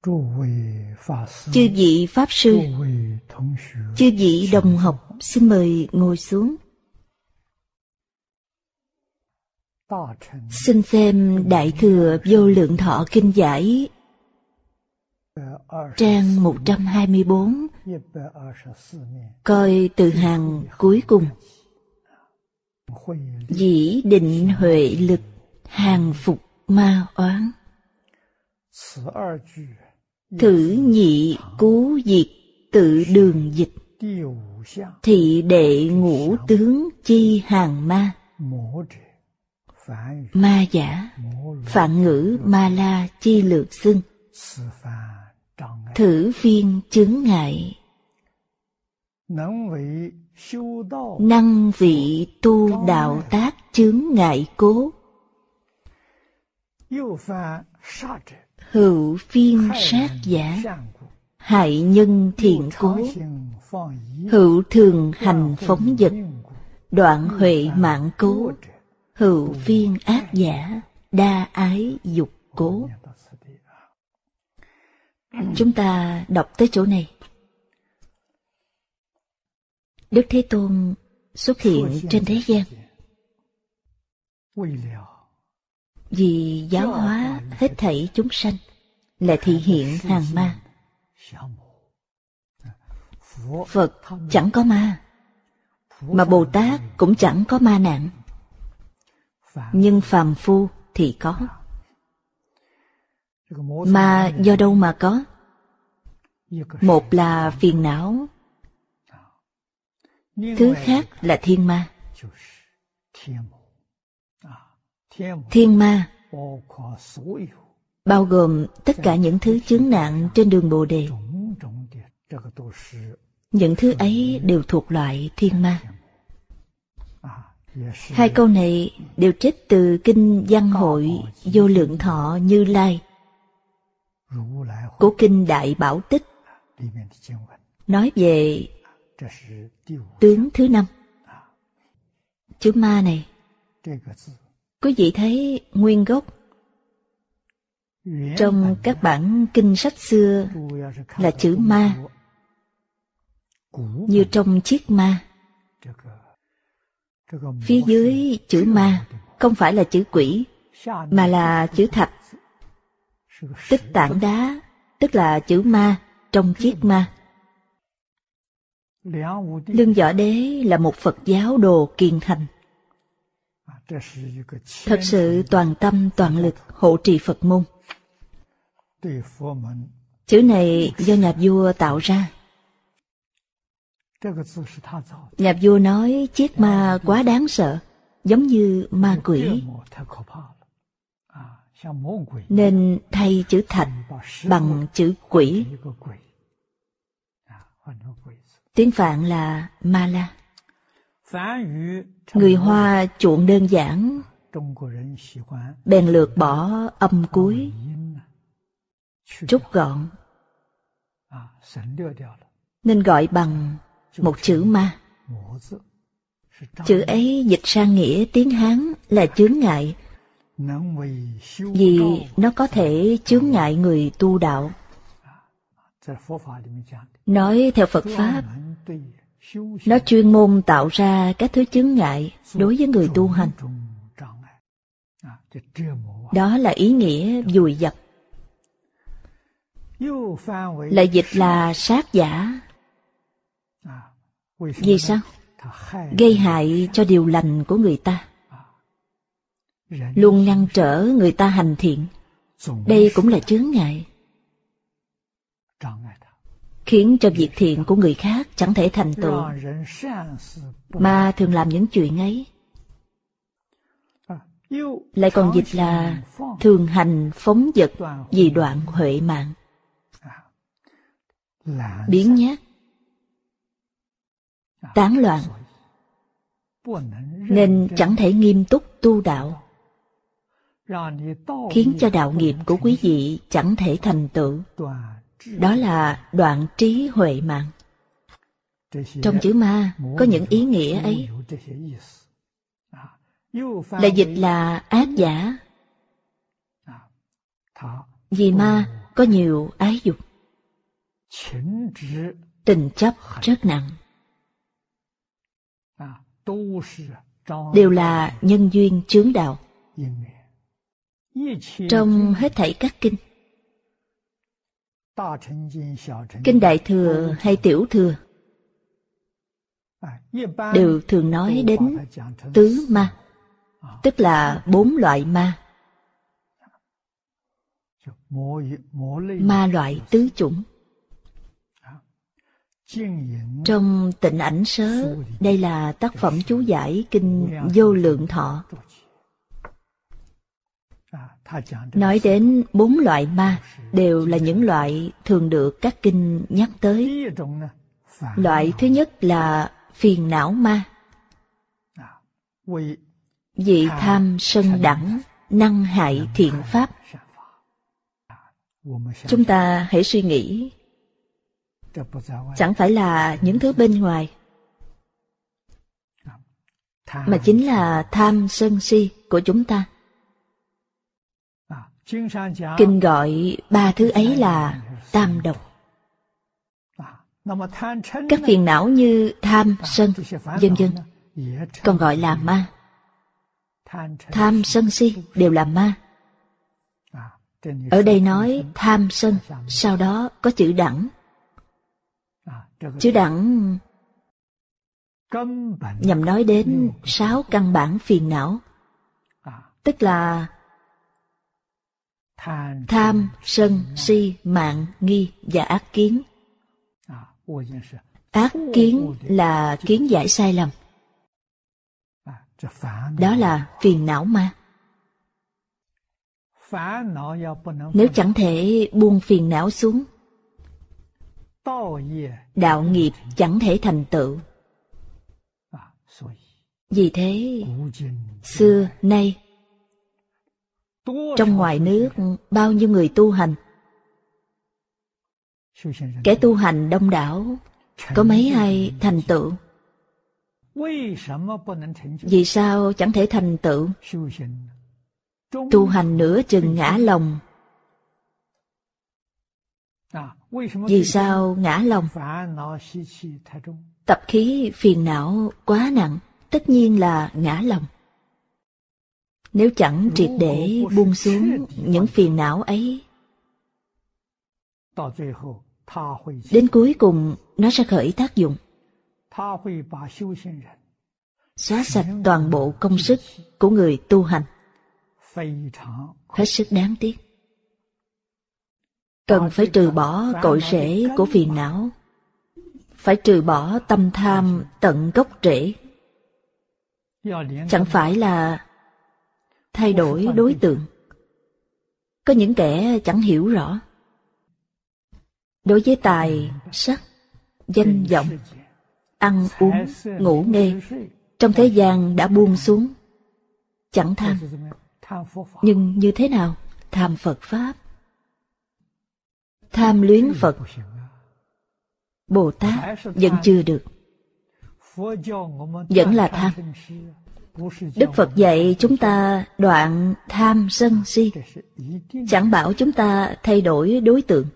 Chư vị Pháp Sư, chư vị đồng học, xin mời ngồi xuống. Xin xem Đại Thừa Vô Lượng Thọ Kinh Giải, trang 124, coi từ hàng cuối cùng. Dĩ định huệ lực, hàng phục ma oán. Thử nhị cứu diệt, tự đường dịch. Thị đệ ngũ tướng chi hàng ma. Ma giả, phạn ngữ ma la chi lược xưng. Thử phiên chướng ngại. Năng vị tu đạo tác chướng ngại cố. Hữu phiên sát giả, hại nhân thiện cố. Hữu thường hành phóng dật, đoạn huệ mạng cố. Hữu phiên ác giả, đa ái dục cố. Chúng ta đọc tới chỗ này. Đức Thế Tôn xuất hiện trên thế gian vì giáo hóa hết thảy chúng sanh, là thị hiện hàng ma. Phật chẳng có ma, mà Bồ Tát cũng chẳng có ma nạn. Nhưng phàm phu thì có. Mà do đâu mà có? Một là phiền não, thứ khác là thiên ma. Thiên ma bao gồm tất cả những thứ chướng nạn trên đường Bồ Đề. Những thứ ấy đều thuộc loại thiên ma. Hai câu này đều trích từ Kinh Văn Hội Vô Lượng Thọ Như Lai của Kinh Đại Bảo Tích, nói về tướng thứ 5. Chữ ma này, quý vị thấy nguyên gốc trong các bản kinh sách xưa là chữ ma, như trong Chiết Ma. Phía dưới chữ ma không phải là chữ quỷ, mà là chữ thạch, tức tảng đá, tức là chữ ma trong Chiết Ma. Lương Võ Đế là một Phật giáo đồ kiền thành, thật sự toàn tâm toàn lực hộ trì Phật môn. Chữ này do nhà vua tạo ra. Nhà vua nói Chiết Ma quá đáng sợ, giống như ma quỷ, nên thay chữ thạch bằng chữ quỷ. Tiếng Phạn là ma la. Người Hoa chuộng đơn giản, bèn lược bỏ âm cuối, rút gọn, nên gọi bằng một chữ ma. Chữ ấy dịch sang nghĩa tiếng Hán là chướng ngại, vì nó có thể chướng ngại người tu đạo. Nói theo Phật Pháp, nó chuyên môn tạo ra các thứ chướng ngại đối với người tu hành. Đó là ý nghĩa vùi dập. Lại dịch là sát giả. Vì sao? Gây hại cho điều lành của người ta, luôn ngăn trở người ta hành thiện. Đây cũng là chướng ngại, khiến cho việc thiện của người khác chẳng thể thành tựu, mà thường làm những chuyện ấy. Lại còn dịch là thường hành phóng dật vì đoạn huệ mạng. Biếng nhác, tán loạn, nên chẳng thể nghiêm túc tu đạo, khiến cho đạo nghiệp của quý vị chẳng thể thành tựu. Đó là đoạn trí huệ mạng. Trong chữ ma có những ý nghĩa ấy. Lại dịch là ác giả. Vì ma có nhiều ái dục, tình chấp rất nặng, đều là nhân duyên chướng đạo. Trong hết thảy các kinh, kinh Đại Thừa hay Tiểu Thừa, đều thường nói đến tứ ma, tức là 4 loại ma. Ma loại tứ chủng. Trong Tịnh Ảnh Sớ, đây là tác phẩm chú giải kinh Vô Lượng Thọ, nói đến 4 loại ma, đều là những loại thường được các kinh nhắc tới. Loại thứ nhất là phiền não ma, vì tham sân đẳng, năng hại thiện pháp. Chúng ta hãy suy nghĩ, chẳng phải là những thứ bên ngoài, mà chính là tham sân si của chúng ta. Kinh gọi 3 thứ ấy là tam độc. Các phiền não như tham, sân, vân vân, còn gọi là ma. Tham, sân, si đều là ma. Ở đây nói tham, sân, sau đó có chữ đẳng. Chữ đẳng nhằm nói đến 6 căn bản phiền não, tức là tham, sân, si, mạn, nghi và ác kiến. Ác kiến là kiến giải sai lầm, đó là phiền não ma. Nếu chẳng thể buông phiền não xuống, đạo nghiệp chẳng thể thành tựu. Vì thế, xưa nay, trong ngoài nước bao nhiêu người tu hành, kẻ tu hành đông đảo, có mấy ai thành tựu? Vì sao chẳng thể thành tựu? Tu hành nửa chừng ngã lòng. Vì sao ngã lòng? Tập khí phiền não quá nặng, tất nhiên là ngã lòng. Nếu chẳng triệt để buông xuống những phiền não ấy, đến cuối cùng nó sẽ khởi tác dụng, xóa sạch toàn bộ công sức của người tu hành. Hết sức đáng tiếc. Cần phải trừ bỏ cội rễ của phiền não, phải trừ bỏ tâm tham tận gốc rễ. Chẳng phải là thay đổi đối tượng. Có những kẻ chẳng hiểu rõ. Đối với tài, sắc, danh vọng, ăn uống, ngủ nghê, trong thế gian đã buông xuống, chẳng tham. Nhưng như thế nào? Tham Phật Pháp. Tham luyến Phật, Bồ Tát vẫn chưa được, vẫn là tham. Đức Phật dạy chúng ta đoạn tham sân si, chẳng bảo chúng ta thay đổi đối tượng.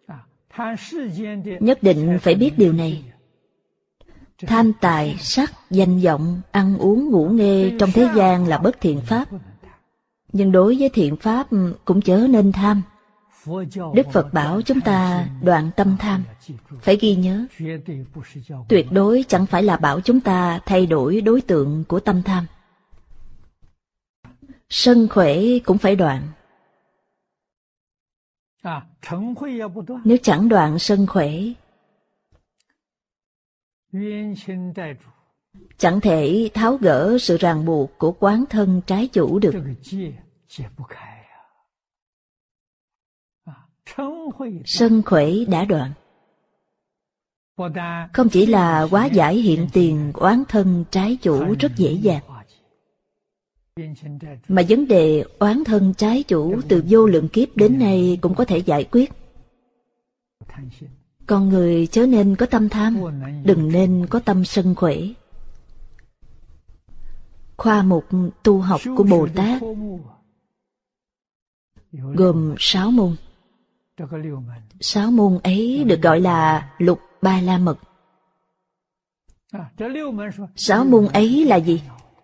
Nhất định phải biết điều này. Tham tài, sắc, danh vọng, ăn uống, ngủ nghê trong thế gian là bất thiện pháp. Nhưng đối với thiện pháp cũng chớ nên tham. Đức Phật bảo chúng ta đoạn tâm tham. Phải ghi nhớ, tuyệt đối chẳng phải là bảo chúng ta thay đổi đối tượng của tâm tham. Sân khỏe cũng phải đoạn. Nếu chẳng đoạn sân khỏe, chẳng thể tháo gỡ sự ràng buộc của quán thân trái chủ được. Sân khỏe đã đoạn, không chỉ là hóa giải hiện tiền oán thân trái chủ rất dễ dàng, mà vấn đề oán thân trái chủ từ vô lượng kiếp đến nay cũng có thể giải quyết. Con người chớ nên có tâm tham, đừng nên có tâm sân khỏe. Khoa mục tu học của Bồ Tát gồm 6 môn. 6 môn ấy được gọi là Lục Ba La Mật. 6 môn ấy là gì?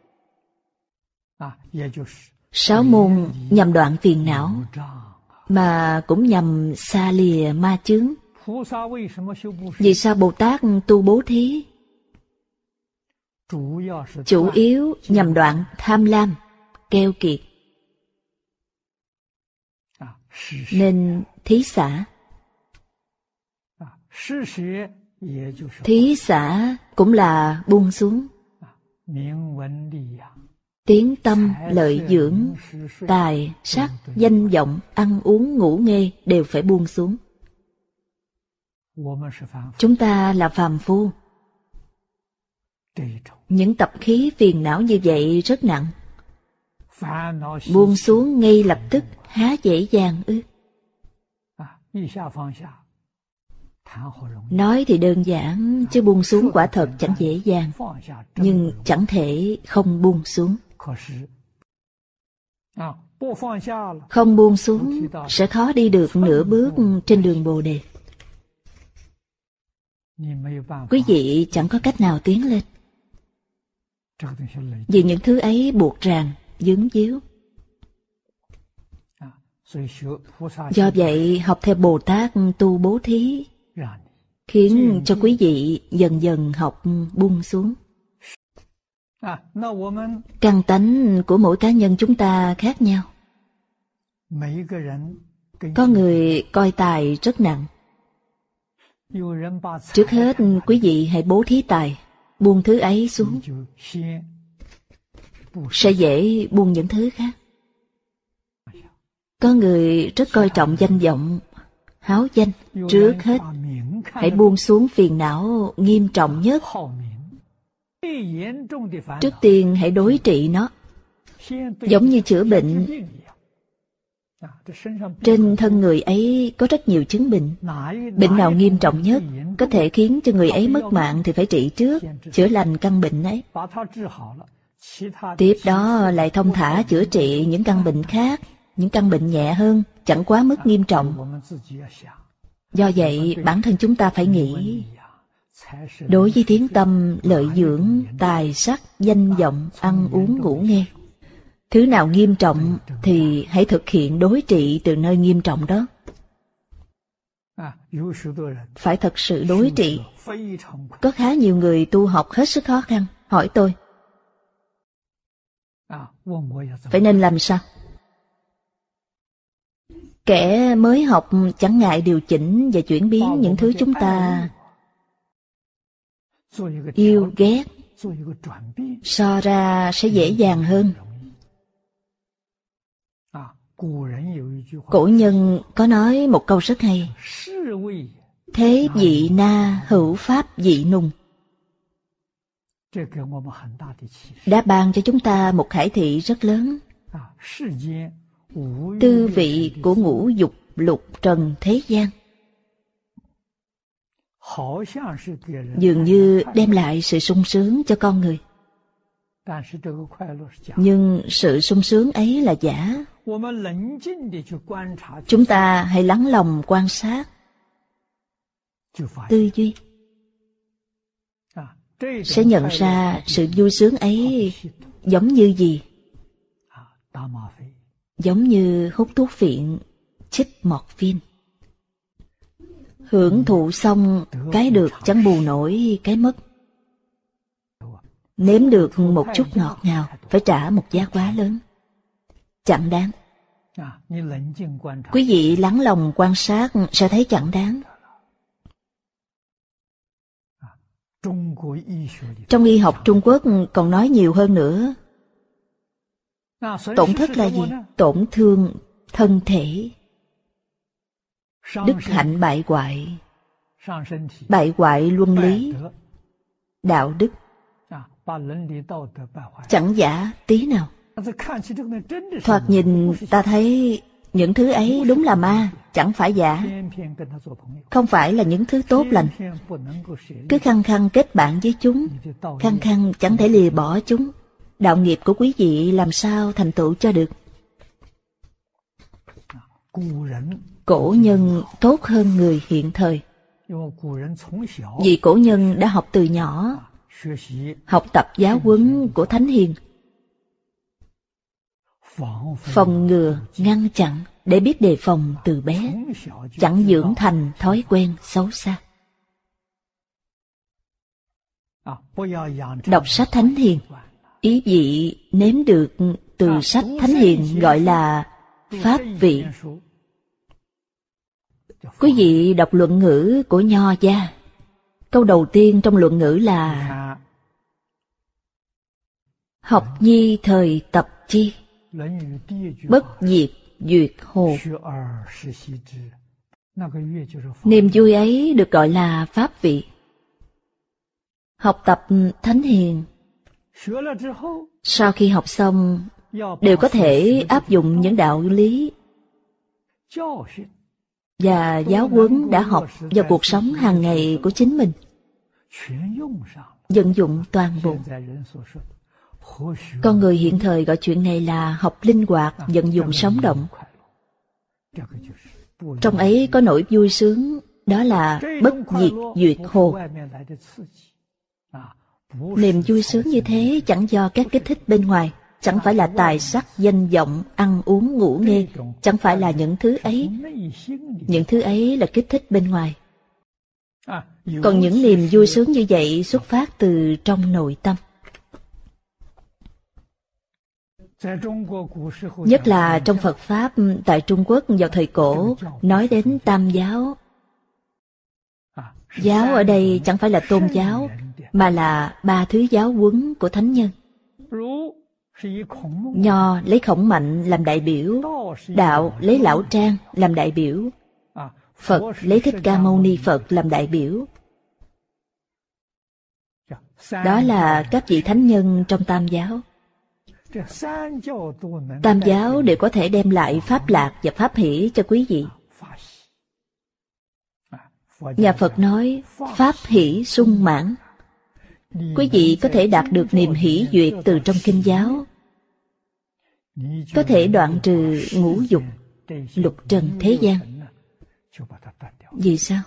6 môn nhằm đoạn phiền não, mà cũng nhằm xa lìa ma chướng. Vì sao Bồ Tát tu bố thí? Chủ yếu nhằm đoạn tham lam, keo kiệt. Nên thí xả. Thí xả cũng là buông xuống. Tiếng tâm, lợi dưỡng, tài, sắc, danh vọng, ăn uống, ngủ nghê đều phải buông xuống. Chúng ta là phàm phu. Những tập khí phiền não như vậy rất nặng. Buông xuống ngay lập tức há dễ dàng ư? Nói thì đơn giản, chứ buông xuống quả thật chẳng dễ dàng. Nhưng chẳng thể không buông xuống. Không buông xuống sẽ khó đi được nửa bước trên đường Bồ Đề. Quý vị chẳng có cách nào tiến lên, vì những thứ ấy buộc ràng, vướng víu. Do vậy, học theo Bồ Tát tu bố thí, khiến cho quý vị dần dần học buông xuống. Căn tánh của mỗi cá nhân chúng ta khác nhau. Có người coi tài rất nặng. Trước hết, quý vị hãy bố thí tài, buông thứ ấy xuống, sẽ dễ buông những thứ khác. Có người rất coi trọng danh vọng, háo danh. Trước hết, hãy buông xuống phiền não nghiêm trọng nhất. Trước tiên hãy đối trị nó, giống như chữa bệnh. Trên thân người ấy có rất nhiều chứng bệnh. Bệnh nào nghiêm trọng nhất, có thể khiến cho người ấy mất mạng thì phải trị trước, chữa lành căn bệnh ấy. Tiếp đó lại thông thả chữa trị những căn bệnh khác, những căn bệnh nhẹ hơn, chẳng quá mức nghiêm trọng. Do vậy, bản thân chúng ta phải nghĩ, đối với tiếng tâm, lợi dưỡng, tài sắc, danh vọng, ăn uống, ngủ nghe, thứ nào nghiêm trọng thì hãy thực hiện đối trị từ nơi nghiêm trọng đó. Phải thật sự đối trị. Có khá nhiều người tu học hết sức khó khăn, hỏi tôi, phải nên làm sao? Kẻ mới học chẳng ngại điều chỉnh và chuyển biến những thứ chúng ta yêu ghét, so ra sẽ dễ dàng hơn. Cổ nhân có nói một câu rất hay: thế vị na hữu pháp vị nùng. Đã ban cho chúng ta một khải thị rất lớn. Tư vị của ngũ dục lục trần thế gian dường như đem lại sự sung sướng cho con người. Nhưng sự sung sướng ấy là giả. Chúng ta hãy lắng lòng quan sát, tư duy, sẽ nhận ra sự vui sướng ấy giống như gì? Giống như hút thuốc phiện, chích morphine. Hưởng thụ xong, cái được chẳng bù nổi cái mất. Nếm được một chút ngọt ngào, phải trả một giá quá lớn. Chẳng đáng. Quý vị lắng lòng quan sát sẽ thấy chẳng đáng. Trong y học Trung Quốc còn nói nhiều hơn nữa. Tổn thất là gì? Tổn thương thân thể. Đức hạnh bại hoại. Bại hoại luân lý, đạo đức. Chẳng giả tí nào. Thoạt nhìn ta thấy những thứ ấy đúng là ma, chẳng phải giả. Không phải là những thứ tốt lành. Cứ khăng khăng kết bạn với chúng, khăng khăng chẳng thể lìa bỏ chúng. Đạo nghiệp của quý vị làm sao thành tựu cho được? cổ nhân tốt hơn người hiện thời. Vì cổ nhân đã học từ nhỏ, học tập giáo huấn của Thánh Hiền, phòng ngừa, ngăn chặn để biết đề phòng từ bé, chẳng dưỡng thành thói quen xấu xa. Đọc sách Thánh Hiền, ý vị nếm được từ sách Thánh Hiền gọi là pháp vị. Quý vị đọc luận ngữ của Nho gia. Câu đầu tiên trong luận ngữ là học nhi thời tập chi, bất diệt duyệt hồ. Niềm vui ấy được gọi là pháp vị. Học tập Thánh Hiền, sau khi học xong đều có thể áp dụng những đạo lý và giáo huấn đã học vào cuộc sống hàng ngày của chính mình, vận dụng toàn bộ. Con người hiện thời gọi chuyện này là học linh hoạt, vận dụng sống động. Trong ấy có nỗi vui sướng, đó là bất diệt duyệt hồ. Niềm vui sướng như thế chẳng do các kích thích bên ngoài, chẳng phải là tài sắc danh vọng, ăn uống ngủ nghê, chẳng phải là những thứ ấy. Những thứ ấy là kích thích bên ngoài. Còn những niềm vui sướng như vậy xuất phát từ trong nội tâm. Nhất là trong Phật Pháp tại Trung Quốc vào thời cổ, nói đến Tam giáo. Giáo ở đây chẳng phải là tôn giáo, mà là ba thứ giáo huấn của Thánh Nhân. Nho lấy Khổng Mạnh làm đại biểu, đạo lấy Lão Trang làm đại biểu, Phật lấy Thích Ca Mâu Ni Phật làm đại biểu. Đó là các vị thánh nhân trong Tam giáo. Tam giáo đều có thể đem lại pháp lạc và pháp hỷ cho quý vị. Nhà Phật nói pháp hỷ sung mãn. Quý vị có thể đạt được niềm hỷ duyệt từ trong kinh giáo, có thể đoạn trừ ngũ dục, lục trần thế gian. Vì sao?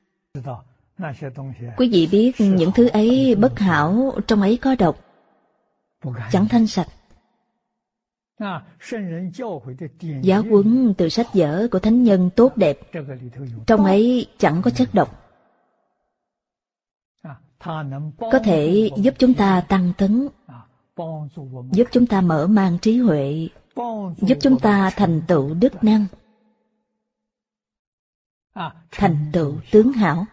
Quý vị biết những thứ ấy bất hảo, trong ấy có độc, chẳng thanh sạch. Giáo huấn từ sách vở của thánh nhân tốt đẹp, trong ấy chẳng có chất độc, có thể giúp chúng ta tăng tấn, giúp chúng ta mở mang trí huệ, giúp chúng ta thành tựu đức năng, thành tựu tướng hảo.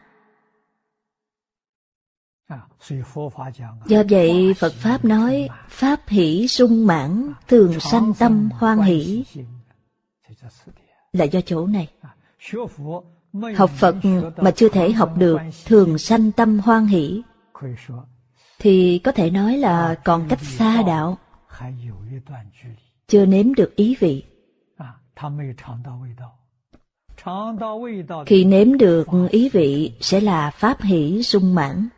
Do vậy Phật Pháp nói pháp hỷ sung mãn, thường sanh tâm hoan hỷ, là do chỗ này. Học Phật mà chưa thể học được thường sanh tâm hoan hỷ, thì có thể nói là còn cách xa đạo, chưa nếm được ý vị. Khi nếm được ý vị sẽ là pháp hỷ sung mãn.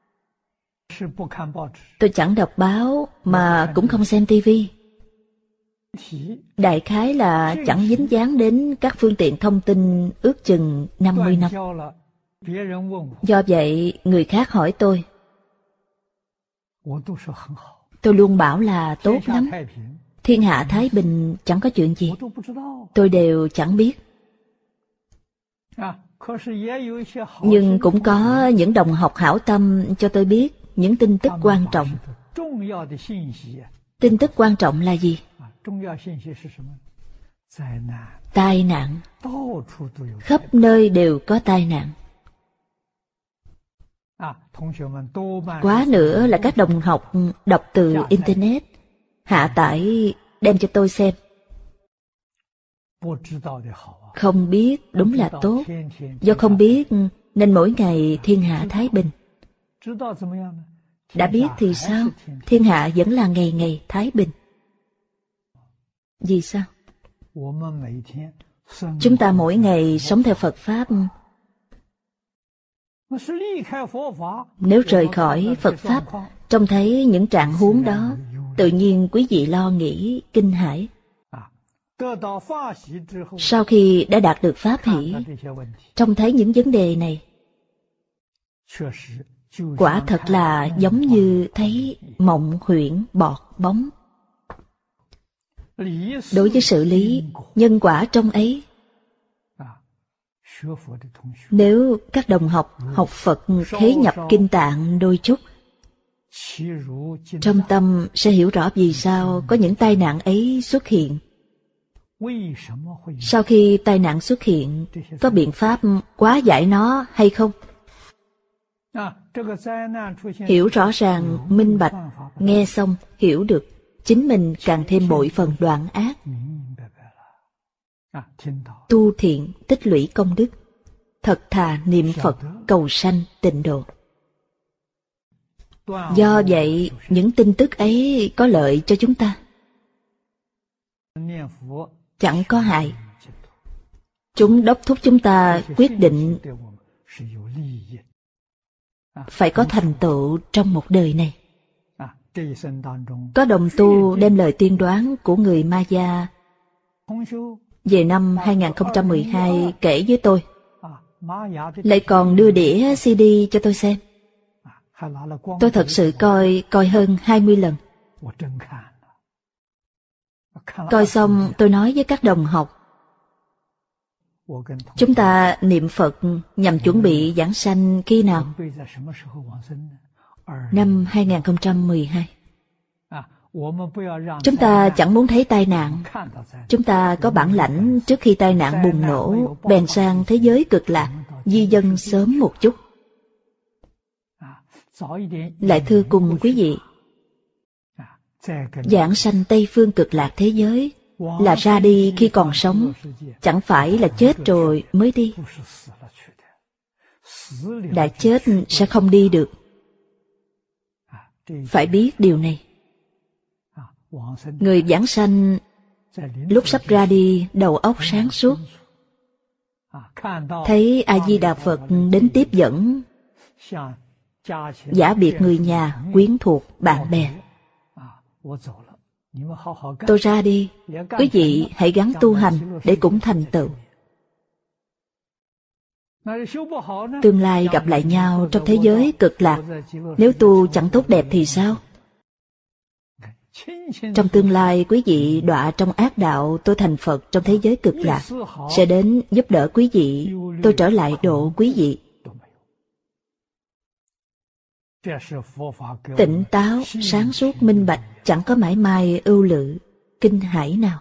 Tôi chẳng đọc báo mà cũng không xem tivi. Đại khái là chẳng dính dáng đến các phương tiện thông tin ước chừng 50 năm. Do vậy người khác hỏi tôi luôn bảo là tốt lắm. Thiên hạ thái bình, chẳng có chuyện gì. Tôi đều chẳng biết. Nhưng cũng có những đồng học hảo tâm cho tôi biết những tin tức quan trọng. Tin tức quan trọng là gì? Tai nạn. Khắp nơi đều có tai nạn. Quá nữa là các đồng học đọc từ Internet, hạ tải đem cho tôi xem. Không biết đúng là tốt. Do không biết nên mỗi ngày thiên hạ thái bình. Đã biết thì sao? Thiên hạ vẫn là ngày ngày thái bình. Vì sao? Chúng ta mỗi ngày sống theo Phật Pháp. Nếu rời khỏi Phật Pháp, trông thấy những trạng huống đó, tự nhiên quý vị lo nghĩ, kinh hãi. Sau khi đã đạt được pháp hỷ, trông thấy những vấn đề này, quả thật là giống như thấy mộng huyễn bọt bóng. Đối với sự lý, nhân quả trong ấy, nếu các đồng học học Phật khế nhập kinh tạng đôi chút, trong tâm sẽ hiểu rõ vì sao có những tai nạn ấy xuất hiện. Sau khi tai nạn xuất hiện, có biện pháp hóa giải nó hay không? Hiểu rõ ràng, minh bạch, nghe xong, hiểu được, chính mình càng thêm bội phần đoạn ác. Tu thiện, tích lũy công đức, thật thà niệm Phật, cầu sanh tịnh độ. Do vậy, những tin tức ấy có lợi cho chúng ta, chẳng có hại. Chúng đốc thúc chúng ta quyết định phải có thành tựu trong một đời này. Có đồng tu đem lời tiên đoán của người Maya về năm 2012 kể với tôi, lại còn đưa đĩa CD cho tôi xem. Tôi thật sự coi hơn 20 lần. Coi xong tôi nói với các đồng học, chúng ta niệm Phật nhằm chuẩn bị giảng sanh khi nào? Năm 2012. Chúng ta chẳng muốn thấy tai nạn. Chúng ta có bản lãnh trước khi tai nạn bùng nổ, bèn sang thế giới cực lạc, di dân sớm một chút. Lại thưa cùng quý vị, giảng sanh Tây phương cực lạc thế giới là ra đi khi còn sống, chẳng phải là chết rồi mới đi. Đã chết sẽ không đi được. Phải biết điều này. Người giảng sanh lúc sắp ra đi đầu óc sáng suốt, thấy A-di-đà Phật đến tiếp dẫn, giả biệt người nhà, quyến thuộc, bạn bè. Tôi ra đi, quý vị hãy gắng tu hành để cũng thành tựu. Tương lai gặp lại nhau trong thế giới cực lạc, nếu tu chẳng tốt đẹp thì sao? Trong tương lai quý vị đọa trong ác đạo, tôi thành Phật trong thế giới cực lạc, sẽ đến giúp đỡ quý vị, tôi trở lại độ quý vị. Tỉnh táo, sáng suốt, minh bạch, chẳng có mãi may ưu lự, kinh hãi nào.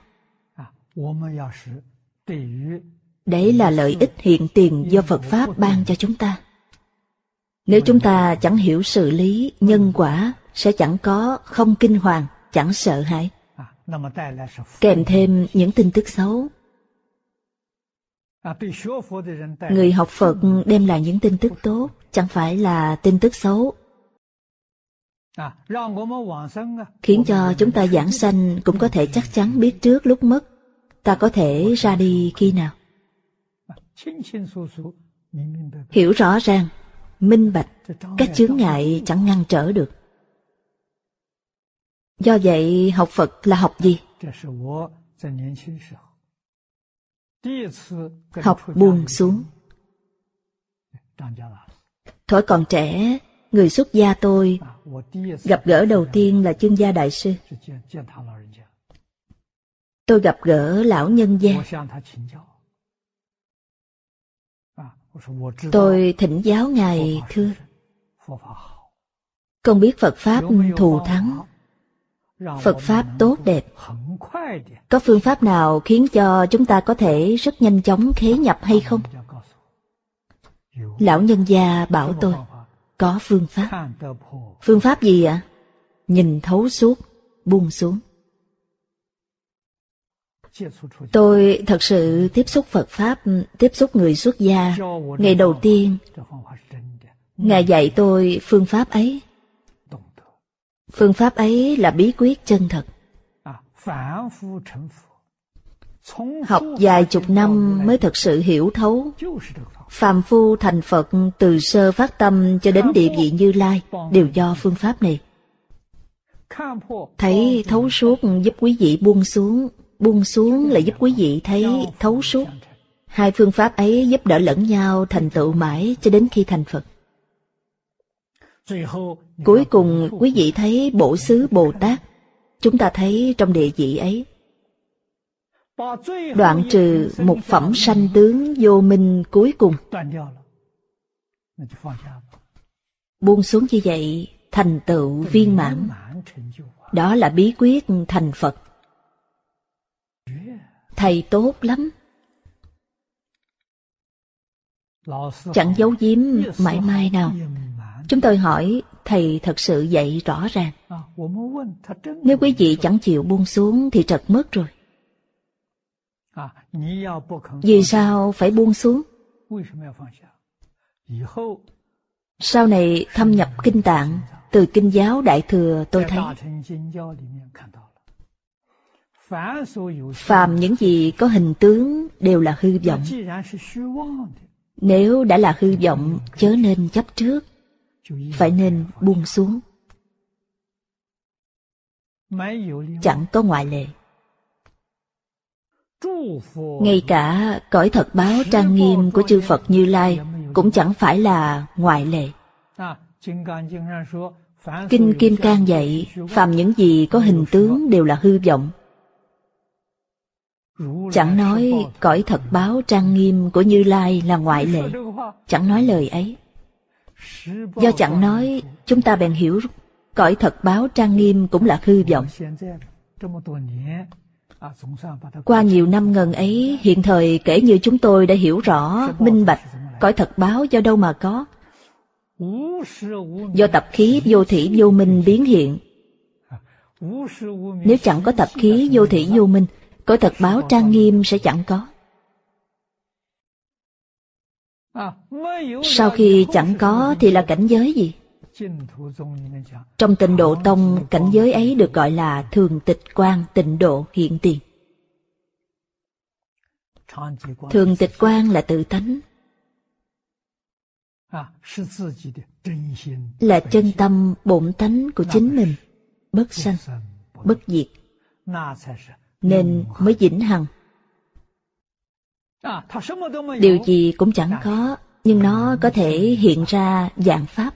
Đấy là lợi ích hiện tiền do Phật Pháp ban cho chúng ta. Nếu chúng ta chẳng hiểu sự lý, nhân quả, sẽ chẳng có không kinh hoàng, chẳng sợ hãi. Kèm thêm những tin tức xấu. Người học Phật đem lại những tin tức tốt, chẳng phải là tin tức xấu. Khiến cho chúng ta giảng sanh cũng có thể chắc chắn biết trước lúc mất, ta có thể ra đi khi nào. Hiểu rõ ràng, minh bạch, các chướng ngại chẳng ngăn trở được. Do vậy, học Phật là học gì? Học buông xuống. Thuở còn trẻ, người xuất gia tôi gặp gỡ đầu tiên là Chương Gia Đại Sư. Tôi gặp gỡ lão nhân gia. Tôi thỉnh giáo Ngài thưa, con biết Phật Pháp thù thắng, Phật Pháp tốt đẹp. Có phương pháp nào khiến cho chúng ta có thể rất nhanh chóng khế nhập hay không? Lão nhân gia bảo tôi, có phương pháp. Phương pháp gì ạ? Nhìn thấu suốt, buông xuống. Tôi thật sự tiếp xúc Phật Pháp, tiếp xúc người xuất gia. Ngày đầu tiên, Ngài dạy tôi phương pháp ấy. Phương pháp ấy là bí quyết chân thật. Học vài chục năm mới thật sự hiểu thấu. Phàm phu thành Phật từ sơ phát tâm cho đến địa vị Như Lai đều do phương pháp này. Thấy thấu suốt giúp quý vị buông xuống, buông xuống là giúp quý vị thấy thấu suốt. Hai phương pháp ấy giúp đỡ lẫn nhau thành tựu mãi cho đến khi thành Phật. Cuối cùng quý vị thấy Bổ Xứ Bồ Tát. Chúng ta thấy trong địa vị ấy, đoạn trừ một phẩm sanh tướng vô minh cuối cùng. Buông xuống như vậy, thành tựu viên mãn. Đó là bí quyết thành Phật. Thầy tốt lắm. Chẳng giấu giếm mãi mai nào. Chúng tôi hỏi, thầy thật sự dạy rõ ràng. Nếu quý vị chẳng chịu buông xuống thì trật mất rồi. Vì sao phải buông xuống? Sau này thâm nhập kinh Tạng, từ kinh giáo Đại Thừa tôi thấy, phàm những gì có hình tướng đều là hư vọng. Nếu đã là hư vọng, chớ nên chấp trước, phải nên buông xuống. Chẳng có ngoại lệ. Ngay cả cõi thật báo trang nghiêm của chư Phật Như Lai cũng chẳng phải là ngoại lệ. Kinh Kim Cang dạy, phàm những gì có hình tướng đều là hư vọng. Chẳng nói cõi thật báo trang nghiêm của Như Lai là ngoại lệ. Chẳng nói lời ấy. Do chẳng nói, chúng ta bèn hiểu cõi thật báo trang nghiêm cũng là hư vọng. Qua nhiều năm ngần ấy, hiện thời kể như chúng tôi đã hiểu rõ, minh bạch, cõi thật báo do đâu mà có. Do tập khí vô thỉ vô minh biến hiện. Nếu chẳng có tập khí vô thỉ vô minh, cõi thật báo trang nghiêm sẽ chẳng có. Sau khi chẳng có thì là cảnh giới gì? Trong Tịnh Độ Tông, cảnh giới ấy được gọi là thường tịch quang tịnh độ hiện tiền. Thường tịch quang là tự tánh, là chân tâm bổn tánh của chính mình, bất sanh, bất diệt, nên mới vĩnh hằng. Điều gì cũng chẳng có, nhưng nó có thể hiện ra dạng pháp.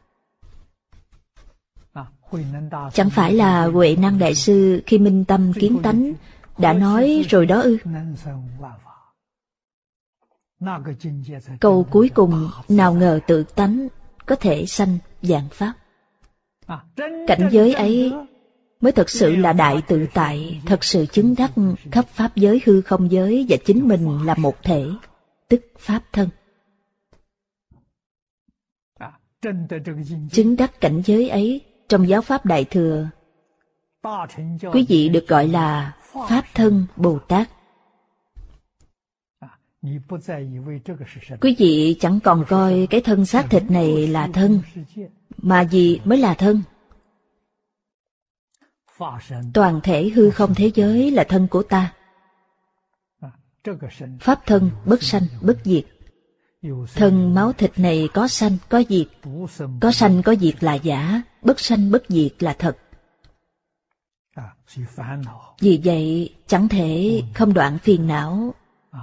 Chẳng phải là Huệ Năng Đại Sư khi minh tâm kiến tánh đã nói rồi đó ư? Câu cuối cùng, nào ngờ tự tánh có thể sanh vạn pháp. Cảnh giới ấy mới thật sự là đại tự tại, thật sự chứng đắc khắp pháp giới hư không giới và chính mình là một thể, tức pháp thân. Chứng đắc cảnh giới ấy trong giáo pháp Đại Thừa, quý vị được gọi là Pháp Thân Bồ Tát. Quý vị chẳng còn coi cái thân xác thịt này là thân, mà gì mới là thân? Toàn thể hư không thế giới là thân của ta. Pháp thân bất sanh bất diệt. Thân máu thịt này có sanh có diệt, có sanh có diệt là giả, bất sanh bất diệt là thật. Vì vậy chẳng thể không đoạn phiền não.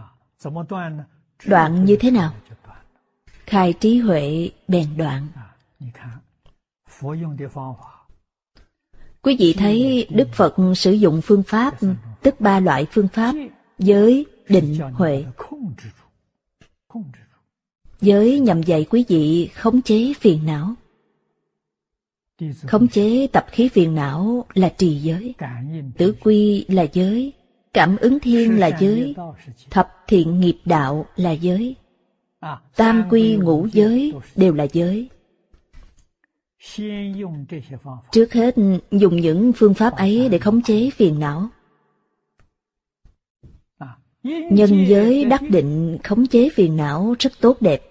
Đoạn như thế nào? Khai trí huệ bèn đoạn. Quý vị thấy Đức Phật sử dụng phương pháp, tức 3 loại phương pháp: giới, định, huệ. Giới nhằm dạy quý vị khống chế phiền não. Khống chế tập khí phiền não là trì giới. Tử quy là giới. Cảm ứng thiên là giới. Thập thiện nghiệp đạo là giới. Tam quy ngũ giới đều là giới. Trước hết dùng những phương pháp ấy để khống chế phiền não. Nhân giới đắc định khống chế phiền não rất tốt đẹp,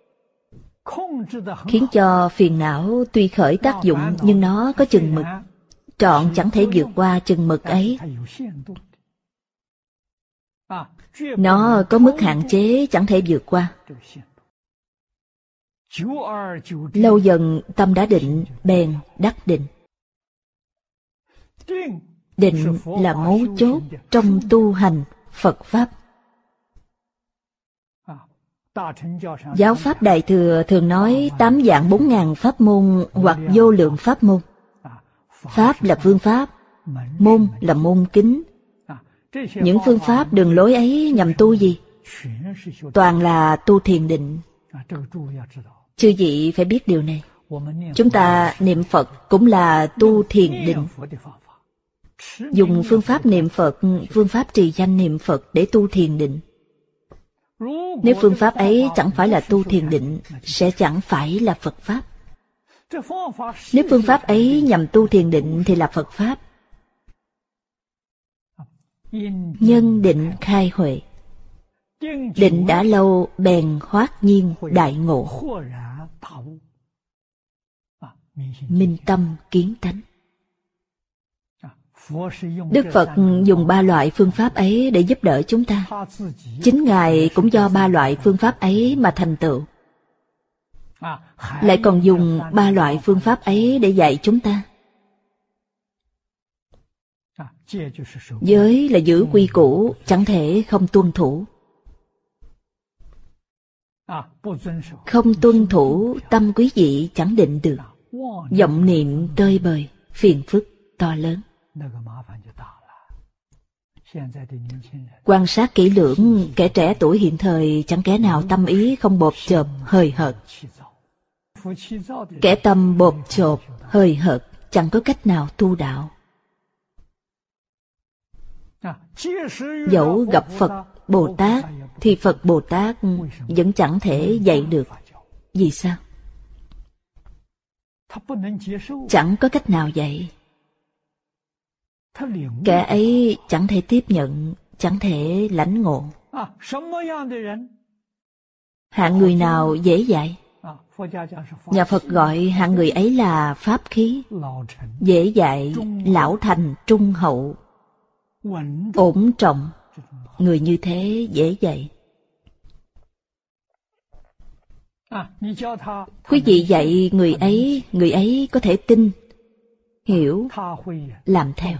khiến cho phiền não tuy khởi tác dụng nhưng nó có chừng mực, trọn chẳng thể vượt qua chừng mực ấy. Nó có mức hạn chế chẳng thể vượt qua. Lâu dần tâm đã định, bèn đắc định. Định là mấu chốt trong tu hành Phật Pháp. Giáo Pháp Đại Thừa thường nói 8 vạn 4.000 pháp môn hoặc vô lượng pháp môn. Pháp là phương pháp, môn là môn kính. Những phương pháp đường lối ấy nhằm tu gì? Toàn là tu thiền định. Chư vị phải biết điều này. Chúng ta niệm Phật cũng là tu thiền định. Dùng phương pháp niệm Phật, phương pháp trì danh niệm Phật để tu thiền định. Nếu phương pháp ấy chẳng phải là tu thiền định, sẽ chẳng phải là Phật Pháp. Nếu phương pháp ấy nhằm tu thiền định thì là Phật Pháp. Nhân định khai huệ. Định đã lâu bèn hoát nhiên đại ngộ. Minh tâm kiến tánh. Đức Phật dùng 3 loại phương pháp ấy để giúp đỡ chúng ta. Chính Ngài cũng do 3 loại phương pháp ấy mà thành tựu. Lại còn dùng 3 loại phương pháp ấy để dạy chúng ta. Giới là giữ quy củ, chẳng thể không tuân thủ. Không tuân thủ, tâm quý vị chẳng định được. Vọng niệm tơi bời, phiền phức to lớn. Quan sát kỹ lưỡng, kẻ trẻ tuổi hiện thời chẳng kẻ nào tâm ý không bộp chộp, hời hợt. Kẻ tâm bộp chộp, hời hợt, chẳng có cách nào tu đạo. Dẫu gặp Phật, Bồ Tát, thì Phật Bồ Tát vẫn chẳng thể dạy được. Vì sao? Chẳng có cách nào dạy. Kẻ ấy chẳng thể tiếp nhận, chẳng thể lãnh ngộ. Hạng người nào dễ dạy? Nhà Phật gọi hạng người ấy là pháp khí, dễ dạy, lão thành, trung hậu, ổn trọng. Người như thế dễ dạy. Quý vị dạy người ấy có thể tin, hiểu, làm theo.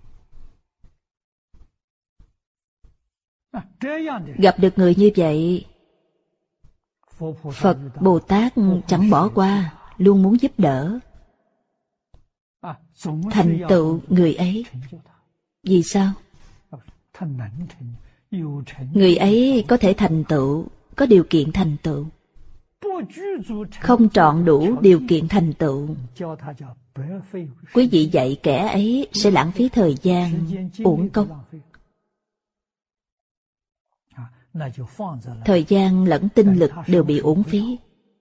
Gặp được người như vậy, Phật, Bồ Tát chẳng bỏ qua, luôn muốn giúp đỡ, thành tựu người ấy. Vì sao? Người ấy có thể thành tựu, có điều kiện thành tựu. Không trọn đủ điều kiện thành tựu, quý vị dạy kẻ ấy sẽ lãng phí thời gian, uổng công. Thời gian lẫn tinh lực đều bị uổng phí.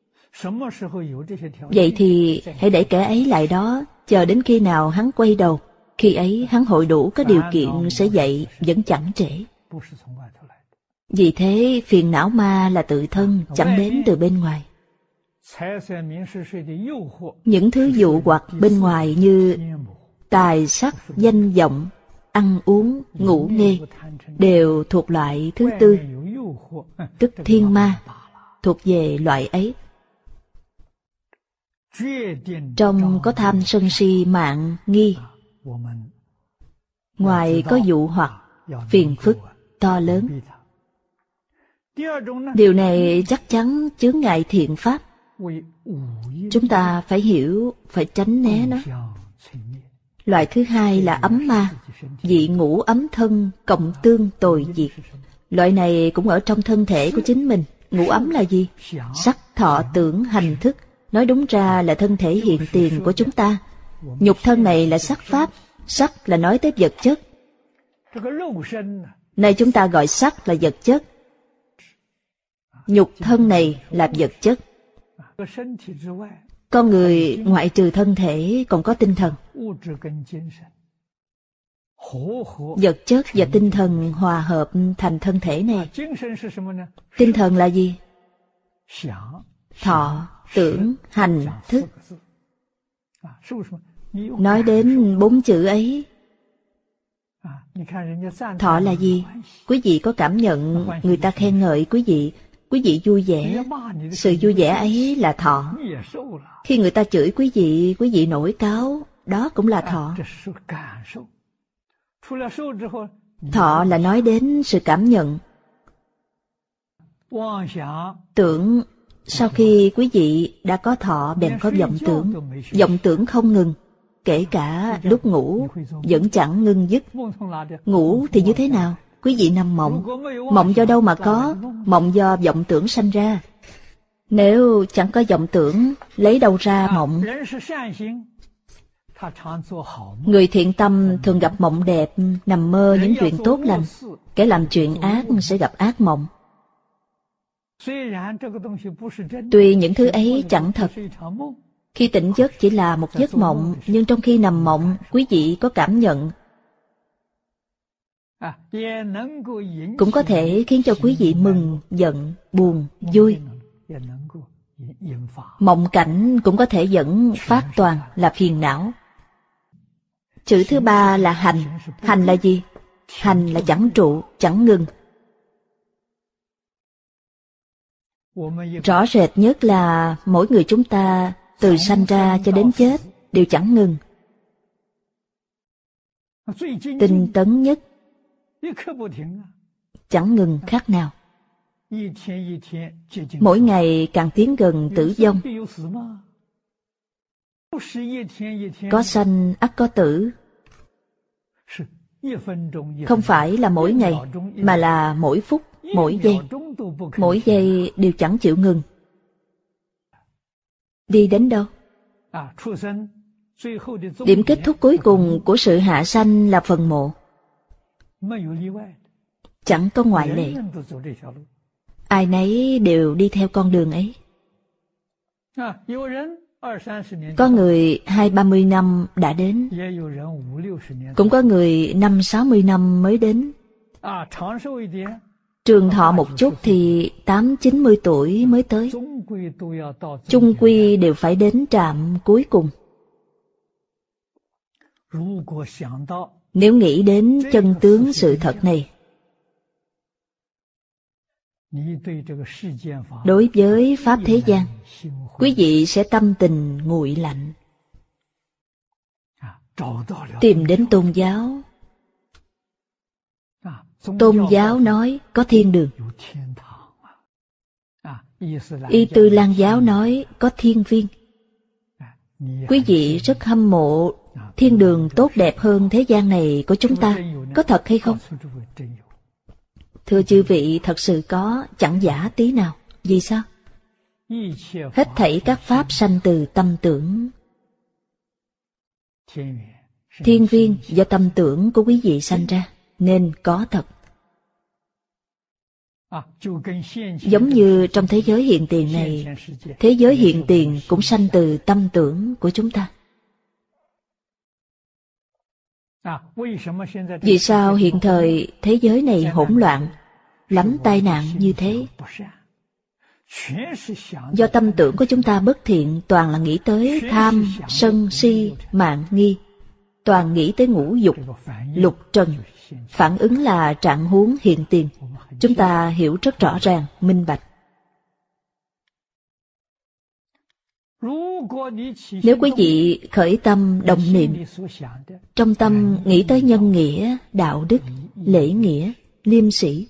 Vậy thì hãy để kẻ ấy lại đó, chờ đến khi nào hắn quay đầu, khi ấy hắn hội đủ có điều kiện sẽ dạy, vẫn chẳng trễ. Vì thế phiền não ma là tự thân, chẳng đến từ bên ngoài. Những thứ dụ hoặc bên ngoài như tài sắc, danh vọng, ăn uống, ngủ nghê đều thuộc loại thứ tư, tức thiên ma, thuộc về loại ấy. Trong có tham sân si mạng nghi, ngoài có dụ hoặc, phiền phức to lớn. Điều này chắc chắn chướng ngại thiện pháp. Chúng ta phải hiểu, phải tránh né nó. Loại thứ hai là ấm ma, vị ngũ ấm thân, cộng tương tồi diệt. Loại này cũng ở trong thân thể của chính mình. Ngũ ấm là gì? Sắc, thọ, tưởng, hành, thức. Nói đúng ra là thân thể hiện tiền của chúng ta. Nhục thân này là sắc pháp. Sắc là nói tới vật chất. Này chúng ta gọi sắc là vật chất. Nhục thân này là vật chất. Con người ngoại trừ thân thể còn có tinh thần. Vật chất và tinh thần hòa hợp thành thân thể này. Tinh thần là gì? Thọ, tưởng, hành, thức. Nói đến 4 chữ ấy. Thọ là gì? Quý vị có cảm nhận người ta khen ngợi quý vị vui vẻ. Sự vui vẻ ấy là thọ. Khi người ta chửi quý vị nổi cáu, đó cũng là thọ. Thọ là nói đến sự cảm nhận. Tưởng, sau khi quý vị đã có thọ bèn có vọng tưởng. Vọng tưởng không ngừng, kể cả lúc ngủ vẫn chẳng ngưng dứt. Ngủ thì như thế nào? Quý vị nằm mộng. Mộng do đâu mà có? Mộng do vọng tưởng sanh ra. Nếu chẳng có vọng tưởng, lấy đâu ra mộng? Người thiện tâm thường gặp mộng đẹp, nằm mơ những chuyện tốt lành. Kẻ làm chuyện ác sẽ gặp ác mộng. Tuy những thứ ấy chẳng thật, khi tỉnh giấc chỉ là một giấc mộng, nhưng trong khi nằm mộng, quý vị có cảm nhận, cũng có thể khiến cho quý vị mừng, giận, buồn, vui. Mộng cảnh cũng có thể dẫn phát toàn là phiền não. Chữ thứ ba là hành. Hành là gì? Hành là chẳng trụ, chẳng ngừng. Rõ rệt nhất là mỗi người chúng ta từ sanh ra cho đến chết đều chẳng ngừng. Tinh tấn nhất chẳng ngừng khác nào. Mỗi ngày càng tiến gần tử vong. Có sanh ắt có tử. Không phải là mỗi ngày, mà là mỗi phút, mỗi giây. Mỗi giây đều chẳng chịu ngừng. Đi đến đâu? Điểm kết thúc cuối cùng của sự hạ sanh là phần mộ. Chẳng có ngoại lệ. Ai nấy đều đi theo con đường ấy. Có người 20-30 năm đã đến, cũng có người 50-60 năm mới đến. Trường thọ một chút thì 80-90 tuổi mới tới. Chung quy đều phải đến trạm cuối cùng. Nếu nghĩ đến chân tướng sự thật này, đối với pháp thế gian, quý vị sẽ tâm tình nguội lạnh. Tìm đến tôn giáo. Tôn giáo nói có thiên đường. Y Tư Lan giáo nói có thiên viên. Quý vị rất hâm mộ thiên đường tốt đẹp hơn thế gian này của chúng ta. Có thật hay không? Thưa chư vị, thật sự có, chẳng giả tí nào. Vì sao? Hết thảy các pháp sanh từ tâm tưởng. Thiên viên do tâm tưởng của quý vị sanh ra, nên có thật. Giống như trong thế giới hiện tiền này, thế giới hiện tiền cũng sanh từ tâm tưởng của chúng ta. Vì sao hiện thời thế giới này hỗn loạn, lắm tai nạn như thế? Do tâm tưởng của chúng ta bất thiện, toàn là nghĩ tới tham, sân, si, mạn, nghi. Toàn nghĩ tới ngũ dục, lục trần. Phản ứng là trạng huống hiện tiền. Chúng ta hiểu rất rõ ràng, minh bạch. Nếu quý vị khởi tâm đồng niệm, trong tâm nghĩ tới nhân nghĩa, đạo đức, lễ nghĩa, liêm sĩ,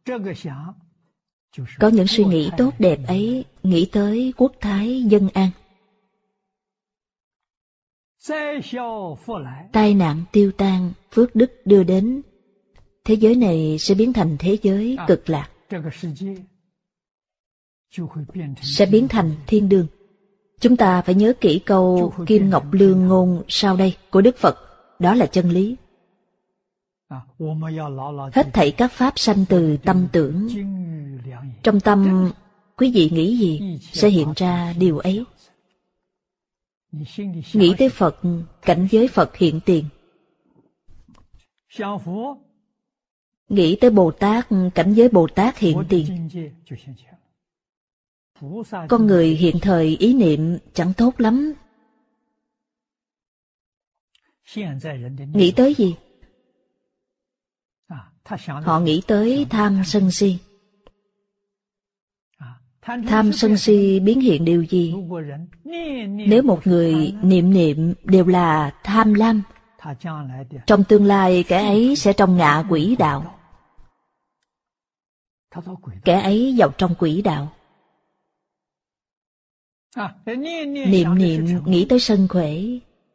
có những suy nghĩ tốt đẹp ấy, nghĩ tới quốc thái dân an, tai nạn tiêu tan, phước đức đưa đến, thế giới này sẽ biến thành thế giới cực lạc, sẽ biến thành thiên đường. Chúng ta phải nhớ kỹ câu Kim Ngọc Lương ngôn sau đây của Đức Phật, đó là chân lý. Hết thảy các pháp sanh từ tâm tưởng. Trong tâm quý vị nghĩ gì sẽ hiện ra điều ấy. Nghĩ tới Phật, cảnh giới Phật hiện tiền. Nghĩ tới Bồ Tát, cảnh giới Bồ Tát hiện tiền. Con người hiện thời ý niệm chẳng tốt lắm. Nghĩ tới gì? Họ nghĩ tới tham sân si. Tham sân si biến hiện điều gì? Nếu một người niệm niệm đều là tham lam, Trong tương lai kẻ ấy sẽ trong ngạ quỷ đạo. Kẻ ấy vào trong quỷ đạo. Niệm niệm nghĩ tới sân khỏe.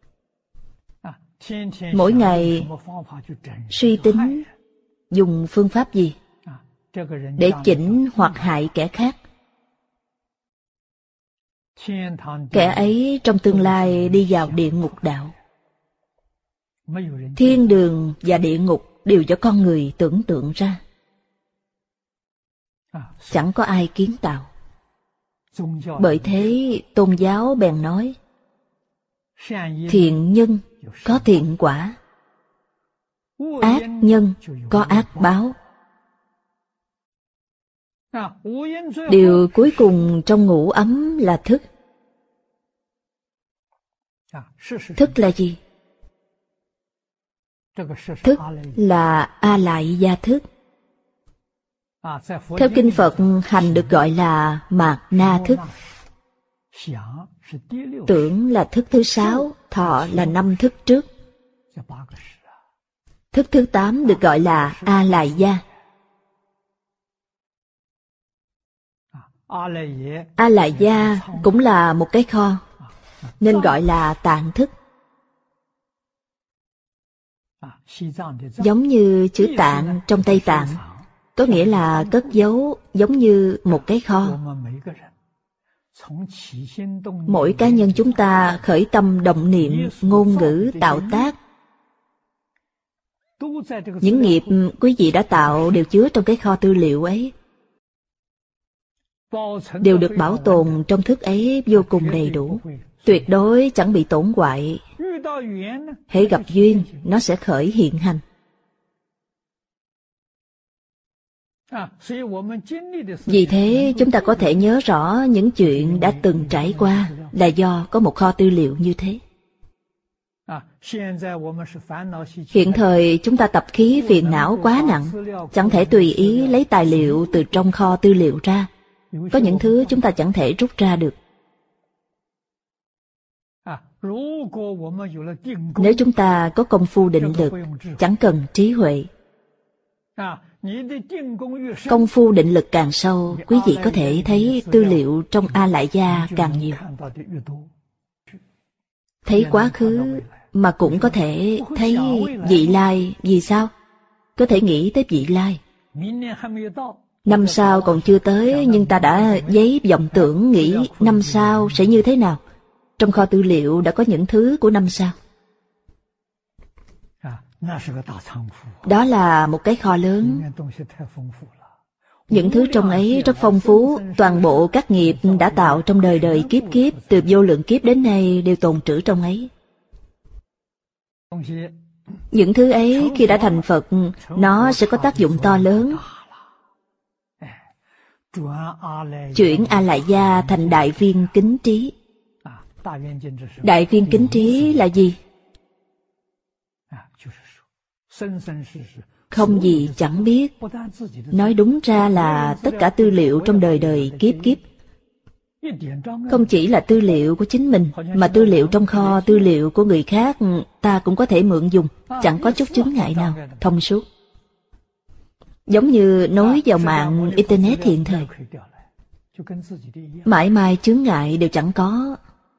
Mỗi ngày suy tính dùng phương pháp gì để chỉnh hoặc hại kẻ khác. Kẻ ấy trong tương lai đi vào địa ngục đạo. Thiên đường và địa ngục đều do con người tưởng tượng ra. Chẳng có ai kiến tạo. Bởi thế tôn giáo bèn nói, thiện nhân có thiện quả, ác nhân có ác báo. Điều cuối cùng trong ngũ ấm là thức. Thức là gì? Thức là A Lại Gia thức. Theo kinh Phật, hành được gọi là Mạt Na thức. Tưởng là thức thứ 6, thọ là 5 thức trước. Thức thứ 8 được gọi là A Lại Gia. A Lại Gia cũng là một cái kho, nên gọi là tạng thức. Giống như chữ tạng trong Tây Tạng, có nghĩa là cất giấu giống như một cái kho. Mỗi cá nhân chúng ta khởi tâm động niệm, ngôn ngữ, tạo tác, những nghiệp quý vị đã tạo đều chứa trong cái kho tư liệu ấy, đều được bảo tồn trong thức ấy vô cùng đầy đủ, tuyệt đối chẳng bị tổn hoại. Hễ gặp duyên, nó sẽ khởi hiện hành. Vì thế chúng ta có thể nhớ rõ những chuyện đã từng trải qua là do có một kho tư liệu như thế. Hiện thời chúng ta tập khí phiền não quá nặng, chẳng thể tùy ý lấy tài liệu từ trong kho tư liệu ra. Có những thứ chúng ta chẳng thể rút ra được. Nếu chúng ta có công phu định lực, chẳng cần trí huệ. Công phu định lực càng sâu, quý vị có thể thấy tư liệu trong A Lại Gia càng nhiều. Thấy quá khứ mà cũng có thể thấy vị lai. Vì sao? Có thể nghĩ tới vị lai. Năm sau còn chưa tới, nhưng ta đã giấy vọng tưởng nghĩ năm sau sẽ như thế nào. Trong kho tư liệu đã có những thứ của năm sau. Đó là một cái kho lớn. Những thứ trong ấy rất phong phú. Toàn bộ các nghiệp đã tạo trong đời đời kiếp kiếp, từ vô lượng kiếp đến nay đều tồn trữ trong ấy. Những thứ ấy khi đã thành Phật, nó sẽ có tác dụng to lớn. Chuyển A Lại Gia thành đại viên kính trí. Đại viên kính trí là gì? Không gì chẳng biết. Nói đúng ra là tất cả tư liệu trong đời đời kiếp kiếp. Không chỉ là tư liệu của chính mình, mà tư liệu trong kho tư liệu của người khác ta cũng có thể mượn dùng, chẳng có chút chướng ngại nào, thông suốt. Giống như nối vào mạng Internet hiện thời, mãi mãi chướng ngại đều chẳng có.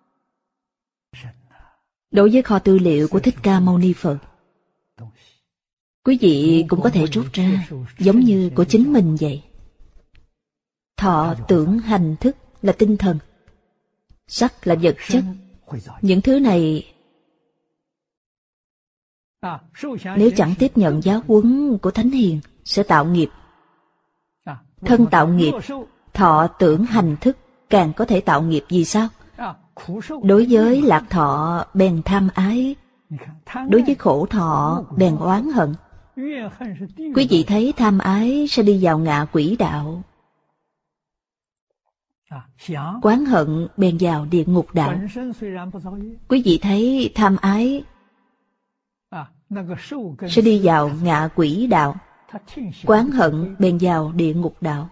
Đối với kho tư liệu của Thích Ca Mâu Ni Phật, quý vị cũng có thể rút ra, giống như của chính mình vậy. Thọ, tưởng, hành, thức là tinh thần, sắc là vật chất. Những thứ này nếu chẳng tiếp nhận giáo huấn của Thánh Hiền sẽ tạo nghiệp. Thân tạo nghiệp, thọ, tưởng, hành, thức càng có thể tạo nghiệp. Vì sao? Đối với lạc thọ bèn tham ái, đối với khổ thọ bèn oán hận. Quý vị thấy tham ái sẽ đi vào ngạ quỷ đạo, oán hận bèn vào địa ngục đạo. Quý vị thấy tham ái sẽ đi vào ngạ quỷ đạo, oán hận bèn vào địa ngục đạo.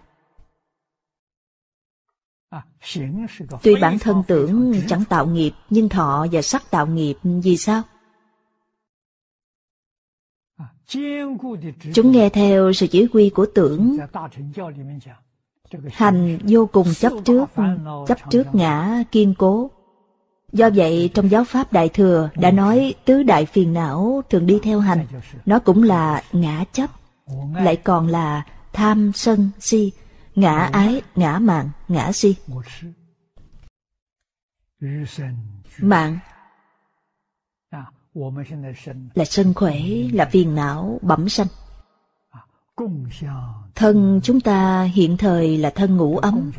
Tuy bản thân tưởng chẳng tạo nghiệp, nhưng thọ và sắc tạo nghiệp. Vì sao? Chúng nghe theo sự chỉ huy của tưởng. Hành vô cùng chấp trước ngã kiên cố. Do vậy trong giáo pháp Đại Thừa đã nói tứ đại phiền não thường đi theo hành. Nó cũng là ngã chấp, lại còn là tham sân si, ngã ái, ngã mạn, ngã si. Mạng là sân khỏe, là phiền não bẩm sanh. Thân chúng ta hiện thời là thân ngũ ấm,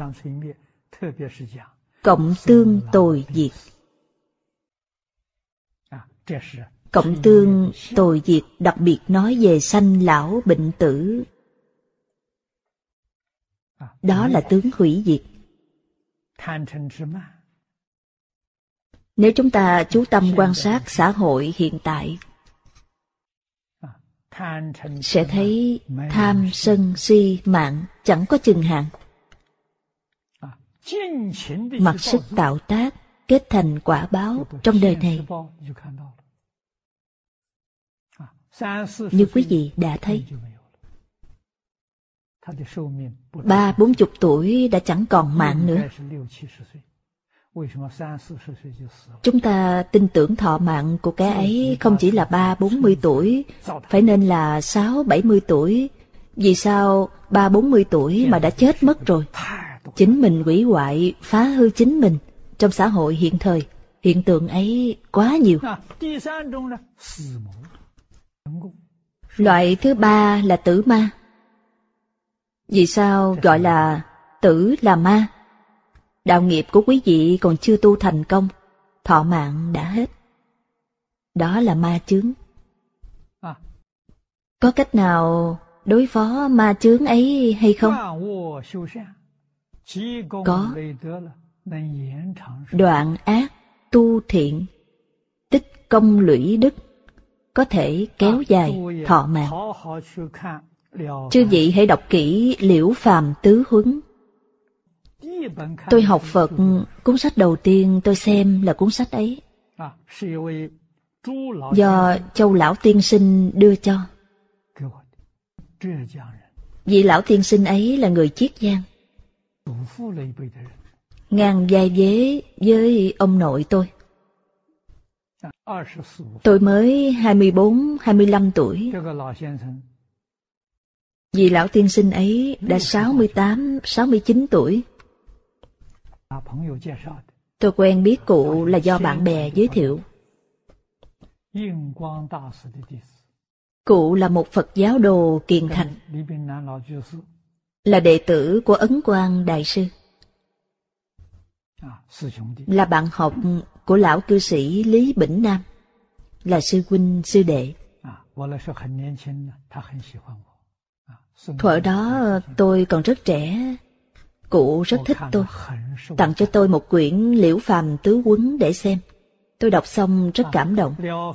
cộng tương tồi diệt. Cộng tương tồi diệt đặc biệt nói về sanh lão bệnh tử. Đó là tướng hủy diệt. Nếu chúng ta chú tâm quan sát xã hội hiện tại, sẽ thấy tham sân si mạng chẳng có chừng hạn. Mặc sức tạo tác, kết thành quả báo trong đời này. Như quý vị đã thấy, 30-40 tuổi đã chẳng còn mạng nữa. Chúng ta tin tưởng thọ mạng của cái ấy không chỉ là 30-40 tuổi, phải nên là 60-70 tuổi. Vì sao 30-40 tuổi mà đã chết mất rồi? Chính mình hủy hoại, phá hư chính mình. Trong xã hội hiện thời, hiện tượng ấy quá nhiều. Loại thứ ba là tử ma. Vì sao gọi là tử là ma? Đạo nghiệp của quý vị còn chưa tu thành công, thọ mạng đã hết. Đó là ma chướng. Có cách nào đối phó ma chướng ấy hay không? Có. Đoạn ác, tu thiện, tích công lũy đức, có thể kéo dài thọ mạng. Chư vị hãy đọc kỹ Liễu Phàm Tứ Huấn. Tôi học Phật, cuốn sách đầu tiên tôi xem là cuốn sách ấy, do Châu Lão Tiên Sinh đưa cho. Vị Lão Tiên Sinh ấy là người Chiết Giang, ngang vai vế với ông nội tôi. Tôi mới 24-25 tuổi. Vị Lão Tiên Sinh ấy đã 68-69 tuổi. Tôi quen biết cụ là do bạn bè giới thiệu. Cụ là một Phật giáo đồ kiền thành, là đệ tử của Ấn Quang Đại Sư, là bạn học của lão cư sĩ Lý Bỉnh Nam, là sư huynh sư đệ. Thuở đó tôi còn rất trẻ, cụ rất thích tôi, tặng cho tôi một quyển Liễu Phàm Tứ Huấn để xem. Tôi đọc xong rất cảm động.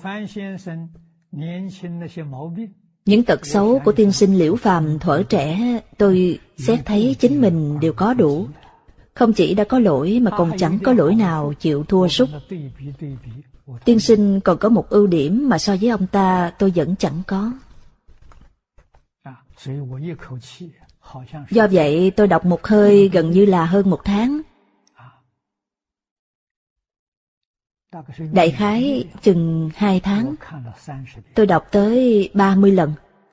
Những tật xấu của tiên sinh Liễu Phàm thuở trẻ, tôi xét thấy chính mình đều có đủ. Không chỉ đã có lỗi mà còn chẳng có lỗi nào chịu thua sút. Tiên sinh còn có một ưu điểm mà so với ông ta tôi vẫn chẳng có. Do vậy tôi đọc một hơi gần như là hơn 1 tháng. Đại khái chừng 2 tháng, tôi đọc tới 30 lần.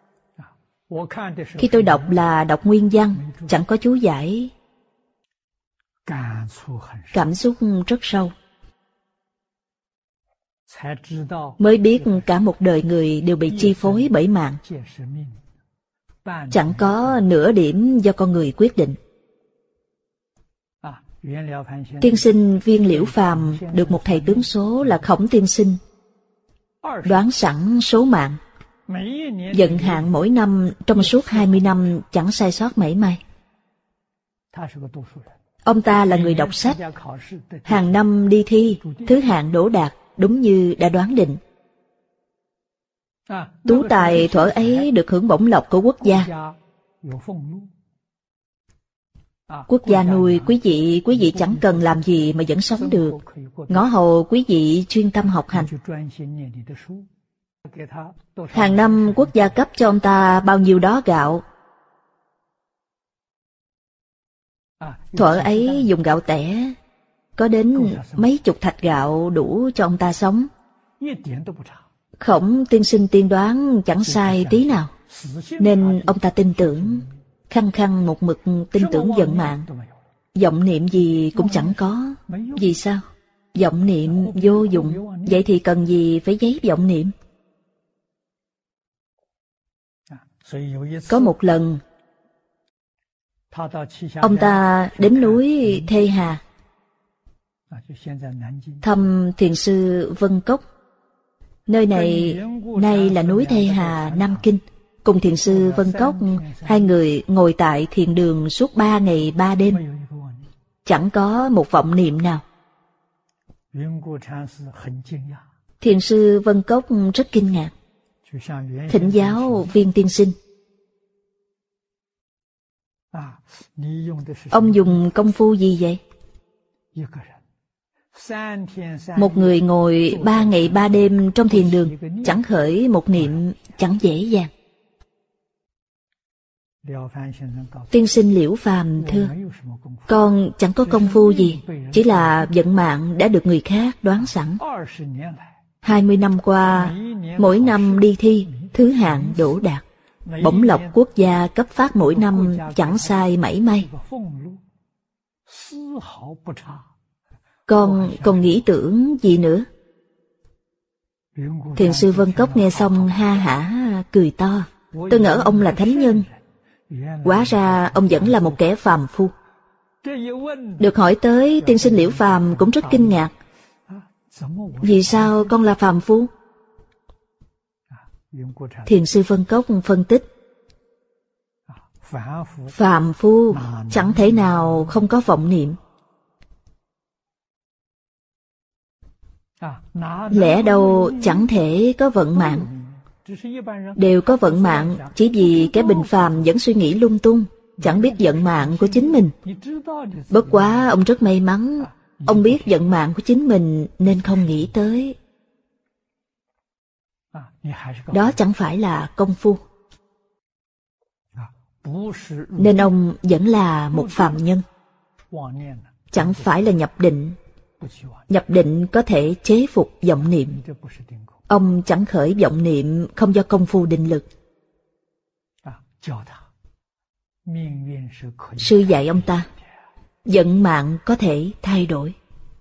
Khi tôi đọc là đọc nguyên văn, chẳng có chú giải. Cảm xúc rất sâu. Mới biết cả một đời người đều bị chi phối bởi mạng. Chẳng có nửa điểm do con người quyết định. Tiên sinh Viên Liễu Phàm được một thầy tướng số là Khổng tiên sinh đoán sẵn số mạng, vận hạn mỗi năm trong suốt 20 năm chẳng sai sót mảy may. Ông ta là người đọc sách, hàng năm đi thi, thứ hạng đỗ đạt đúng như đã đoán định. Tú tài thuở ấy được hưởng bổng lộc của quốc gia. Quốc gia nuôi quý vị chẳng cần làm gì mà vẫn sống được. Ngõ hầu quý vị chuyên tâm học hành. Hàng năm quốc gia cấp cho ông ta bao nhiêu đó gạo. Thuở ấy dùng gạo tẻ, có đến mấy chục thạch gạo đủ cho ông ta sống. Khổng tiên sinh tiên đoán chẳng sai tí nào, nên ông ta tin tưởng, khăng khăng một mực tin tưởng vận mạng. Vọng niệm gì cũng chẳng có. Vì sao? Vọng niệm vô dụng, vậy thì cần gì phải giấy vọng niệm? Có một lần, ông ta đến núi Thê Hà, thăm thiền sư Vân Cốc. Nơi này nay là núi Thê Hà, Nam Kinh. Cùng thiền sư Vân Cốc, hai người ngồi tại thiền đường suốt 3 ngày 3 đêm, chẳng có một vọng niệm nào. Thiền sư Vân Cốc rất kinh ngạc, thỉnh giáo Viên tiên sinh. Ông dùng công phu gì vậy? Một người ngồi 3 ngày 3 đêm trong thiền đường, chẳng khởi một niệm, chẳng dễ dàng. Tiên sinh Liễu Phàm thưa, con chẳng có công phu gì, chỉ là vận mạng đã được người khác đoán sẵn. 20 năm qua, mỗi năm đi thi, thứ hạng đỗ đạt. Bổng lộc quốc gia cấp phát mỗi năm chẳng sai mảy may. Con còn nghĩ tưởng gì nữa? Thiền sư Vân Cốc nghe xong ha hả cười to. Tôi ngỡ ông là thánh nhân, hóa ra ông vẫn là một kẻ phàm phu. Được hỏi tới, tiên sinh Liễu Phàm cũng rất kinh ngạc. Vì sao con là phàm phu? Thiền sư Vân Cốc phân tích, phàm phu chẳng thể nào không có vọng niệm. Lẽ đâu chẳng thể có vận mạng. Đều có vận mạng chỉ vì kẻ bình phàm vẫn suy nghĩ lung tung, chẳng biết vận mạng của chính mình. Bất quá ông rất may mắn, ông biết vận mạng của chính mình nên không nghĩ tới. Đó chẳng phải là công phu. Nên ông vẫn là một phàm nhân, chẳng phải là nhập định. Nhập định có thể chế phục vọng niệm. Ông chẳng khởi vọng niệm không do công phu định lực. Sư dạy ông ta, vận mạng có thể thay đổi.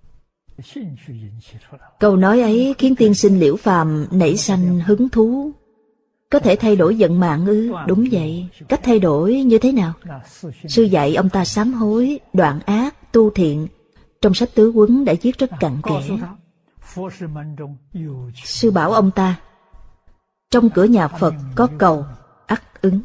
Câu nói ấy khiến tiên sinh Liễu Phàm nảy sanh hứng thú. Có thể thay đổi vận mạng ư? Đúng vậy. Cách thay đổi như thế nào? Sư dạy ông ta sám hối, đoạn ác, tu thiện. Trong sách tứ quấn đã viết rất cặn kẽ. Sư bảo ông ta, trong cửa nhà Phật có cầu, ắt ứng.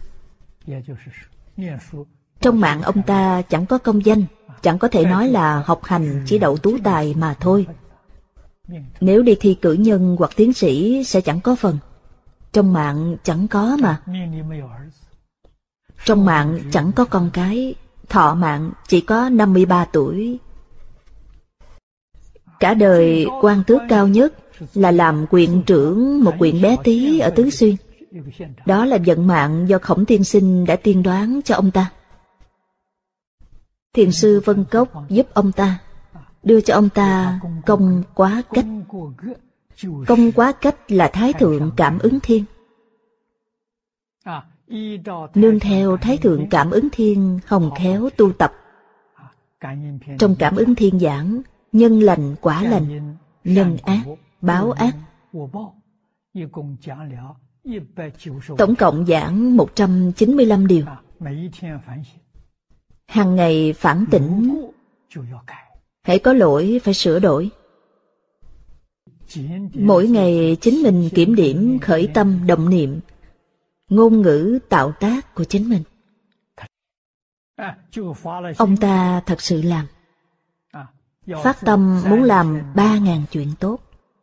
Trong mạng ông ta chẳng có công danh, chẳng có thể nói là học hành chỉ đậu tú tài mà thôi. Nếu đi thi cử nhân hoặc tiến sĩ sẽ chẳng có phần. Trong mạng chẳng có mà. Trong mạng chẳng có con cái, thọ mạng chỉ có 53 tuổi. Cả đời quan tước cao nhất là làm quyện trưởng một quyện bé tí ở Tứ Xuyên. Đó là vận mạng do Khổng tiên sinh đã tiên đoán cho ông ta. Thiền sư Vân Cốc giúp ông ta, đưa cho ông ta công quá cách. Công quá cách là Thái Thượng Cảm Ứng Thiên. Nương theo Thái Thượng Cảm Ứng Thiên hồng khéo tu tập. Trong Cảm Ứng Thiên giảng, nhân lành quả lành, nhân ác báo ác. Tổng cộng giảng 195 điều. Hàng ngày phản tỉnh, hễ có lỗi phải sửa đổi. Mỗi ngày chính mình kiểm điểm khởi tâm động niệm, ngôn ngữ tạo tác của chính mình. Ông ta thật sự làm. Phát tâm muốn làm 3.000 chuyện tốt.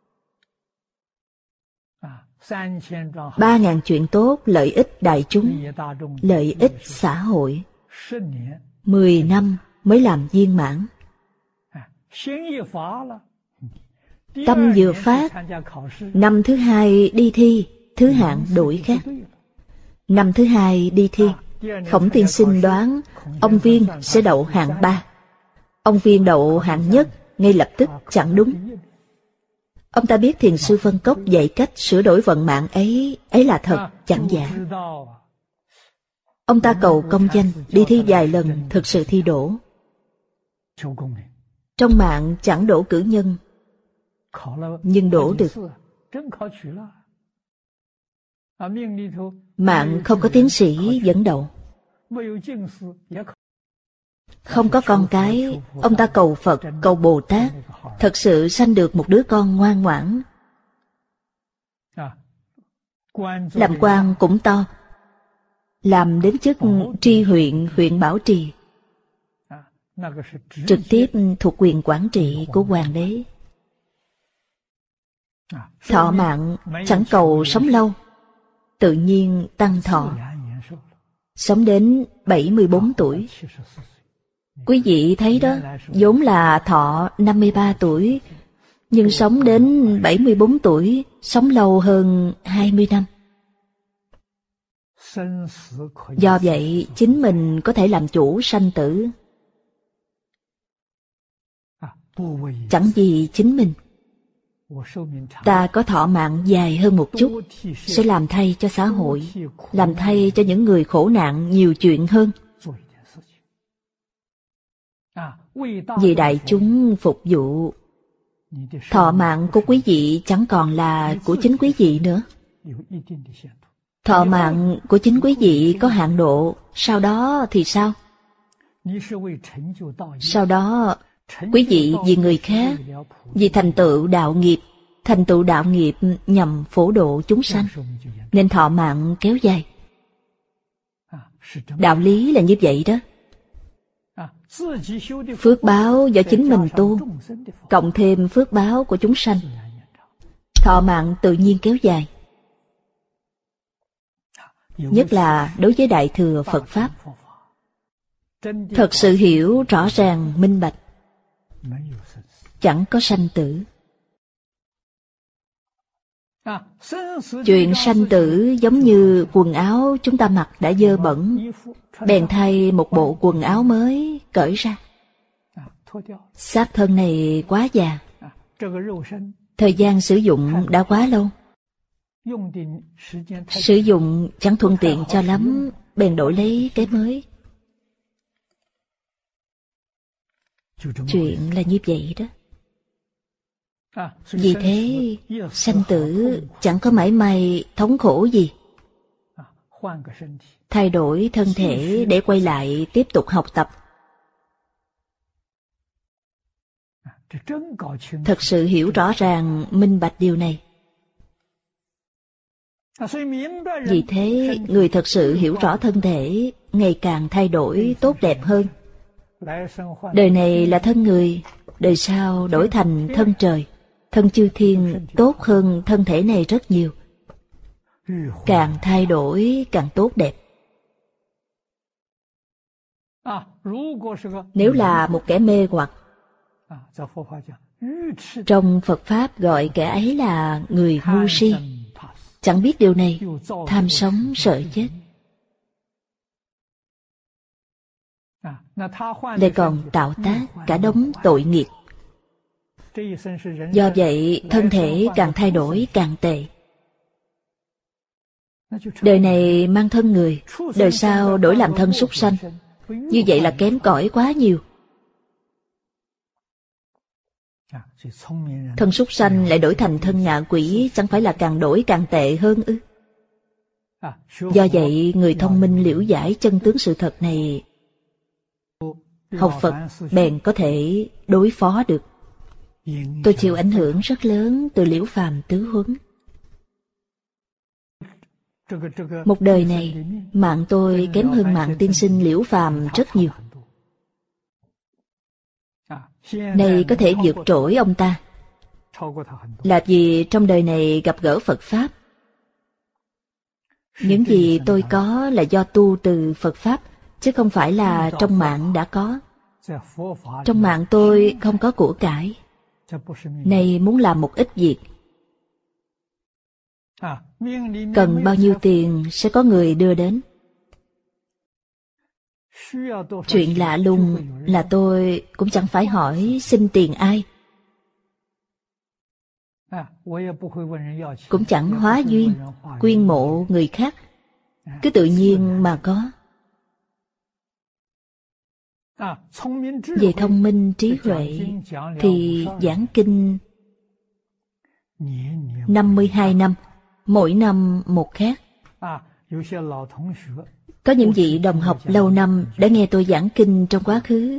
3.000 chuyện tốt lợi ích đại chúng, lợi ích xã hội. 10 năm mới làm viên mãn. Tâm vừa phát, năm thứ hai đi thi, thứ hạng đổi khác. Năm thứ hai đi thi, Khổng tiên sinh đoán ông Viên sẽ đậu hạng 3. Ông Viên đậu hạng nhất, ngay lập tức chẳng đúng. Ông ta biết Thiền sư Vân Cốc dạy cách sửa đổi vận mạng ấy là thật, chẳng giả. Ông ta cầu công danh, đi thi vài lần, thực sự thi đỗ. Trong mạng chẳng đỗ cử nhân, nhưng đỗ được. Mạng không có tiến sĩ vẫn đậu. Không có con cái, ông ta cầu Phật, cầu Bồ Tát, thật sự sanh được một đứa con ngoan ngoãn. Làm quan cũng to, làm đến chức tri huyện, huyện Bảo Trì, trực tiếp thuộc quyền quản trị của hoàng đế. Thọ mạng chẳng cầu sống lâu, tự nhiên tăng thọ, sống đến 74 tuổi. Quý vị thấy đó, vốn là thọ 53 tuổi, nhưng sống đến 74 tuổi, sống lâu hơn 20 năm. Do vậy, chính mình có thể làm chủ sanh tử. Chẳng vì chính mình. Ta có thọ mạng dài hơn một chút, sẽ làm thay cho xã hội, làm thay cho những người khổ nạn nhiều chuyện hơn. Vì đại chúng phục vụ, thọ mạng của quý vị chẳng còn là của chính quý vị nữa. Thọ mạng của chính quý vị có hạn độ, sau đó thì sao? Sau đó, quý vị vì người khác, vì thành tựu đạo nghiệp nhằm phổ độ chúng sanh, nên thọ mạng kéo dài. Đạo lý là như vậy đó. Phước báo do chính mình tu, cộng thêm phước báo của chúng sanh, thọ mạng tự nhiên kéo dài. Nhất là đối với Đại Thừa Phật Pháp, thật sự hiểu rõ ràng minh bạch, chẳng có sanh tử. Chuyện sanh tử giống như quần áo chúng ta mặc đã dơ bẩn, bèn thay một bộ quần áo mới cởi ra. Xác thân này quá già, thời gian sử dụng đã quá lâu, sử dụng chẳng thuận tiện cho lắm, bèn đổi lấy cái mới. Chuyện là như vậy đó. Vì thế, sanh tử chẳng có mảy may thống khổ gì. Thay đổi thân thể để quay lại tiếp tục học tập. Thật sự hiểu rõ ràng, minh bạch điều này. Vì thế, người thật sự hiểu rõ thân thể, ngày càng thay đổi tốt đẹp hơn. Đời này là thân người, đời sau đổi thành thân trời, thân chư thiên tốt hơn thân thể này rất nhiều. Càng thay đổi càng tốt đẹp. Nếu là một kẻ mê hoặc, trong Phật Pháp gọi kẻ ấy là người ngu si, chẳng biết điều này, tham sống sợ chết. Lại còn tạo tác cả đống tội nghiệp. Do vậy, thân thể càng thay đổi càng tệ. Đời này mang thân người, đời sau đổi làm thân súc sanh. Như vậy là kém cỏi quá nhiều. Thân súc sanh lại đổi thành thân ngạ quỷ, chẳng phải là càng đổi càng tệ hơn ư? Do vậy, người thông minh liễu giải chân tướng sự thật này, học Phật bèn có thể đối phó được. Tôi chịu ảnh hưởng rất lớn từ Liễu Phàm tứ huấn. Một đời này, mạng tôi kém hơn mạng tiên sinh Liễu Phàm rất nhiều. Nay có thể vượt trội ông ta, là vì trong đời này gặp gỡ Phật Pháp. Những gì tôi có là do tu từ Phật Pháp, chứ không phải là trong mạng đã có. Trong mạng tôi không có của cải, Nay muốn làm một ít việc. Cần bao nhiêu tiền sẽ có người đưa đến. Chuyện lạ lùng là tôi cũng chẳng phải hỏi xin tiền ai. Cũng chẳng hóa duyên, quyên mộ người khác. Cứ tự nhiên mà có. Về thông minh trí huệ thì giảng kinh 52 năm, mỗi năm một khác. Có những vị đồng học lâu năm đã nghe tôi giảng kinh trong quá khứ.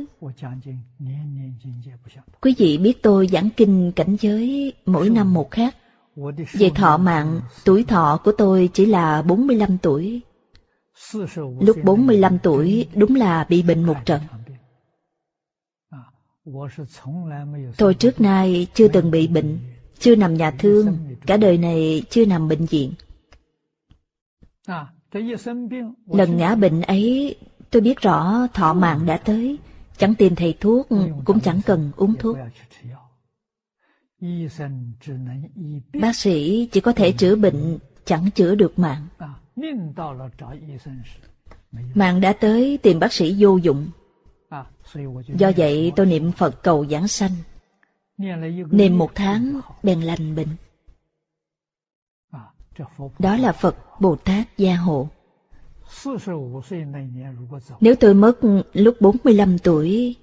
Quý vị biết tôi giảng kinh cảnh giới mỗi năm một khác. Về thọ mạng, tuổi thọ của tôi chỉ là 45 tuổi. Lúc 45 tuổi đúng là bị bệnh một trận. Tôi trước nay chưa từng bị bệnh, chưa nằm nhà thương, cả đời này chưa nằm bệnh viện. Lần ngã bệnh ấy, tôi biết rõ thọ mạng đã tới, chẳng tìm thầy thuốc, cũng chẳng cần uống thuốc. Bác sĩ chỉ có thể chữa bệnh, chẳng chữa được mạng. Mạng đã tới, tìm bác sĩ vô dụng. Do vậy tôi niệm Phật cầu giảng sanh. Niệm 1 tháng bèn lành bệnh. Đó là Phật Bồ Tát gia hộ. Nếu tôi mất lúc 45 tuổi,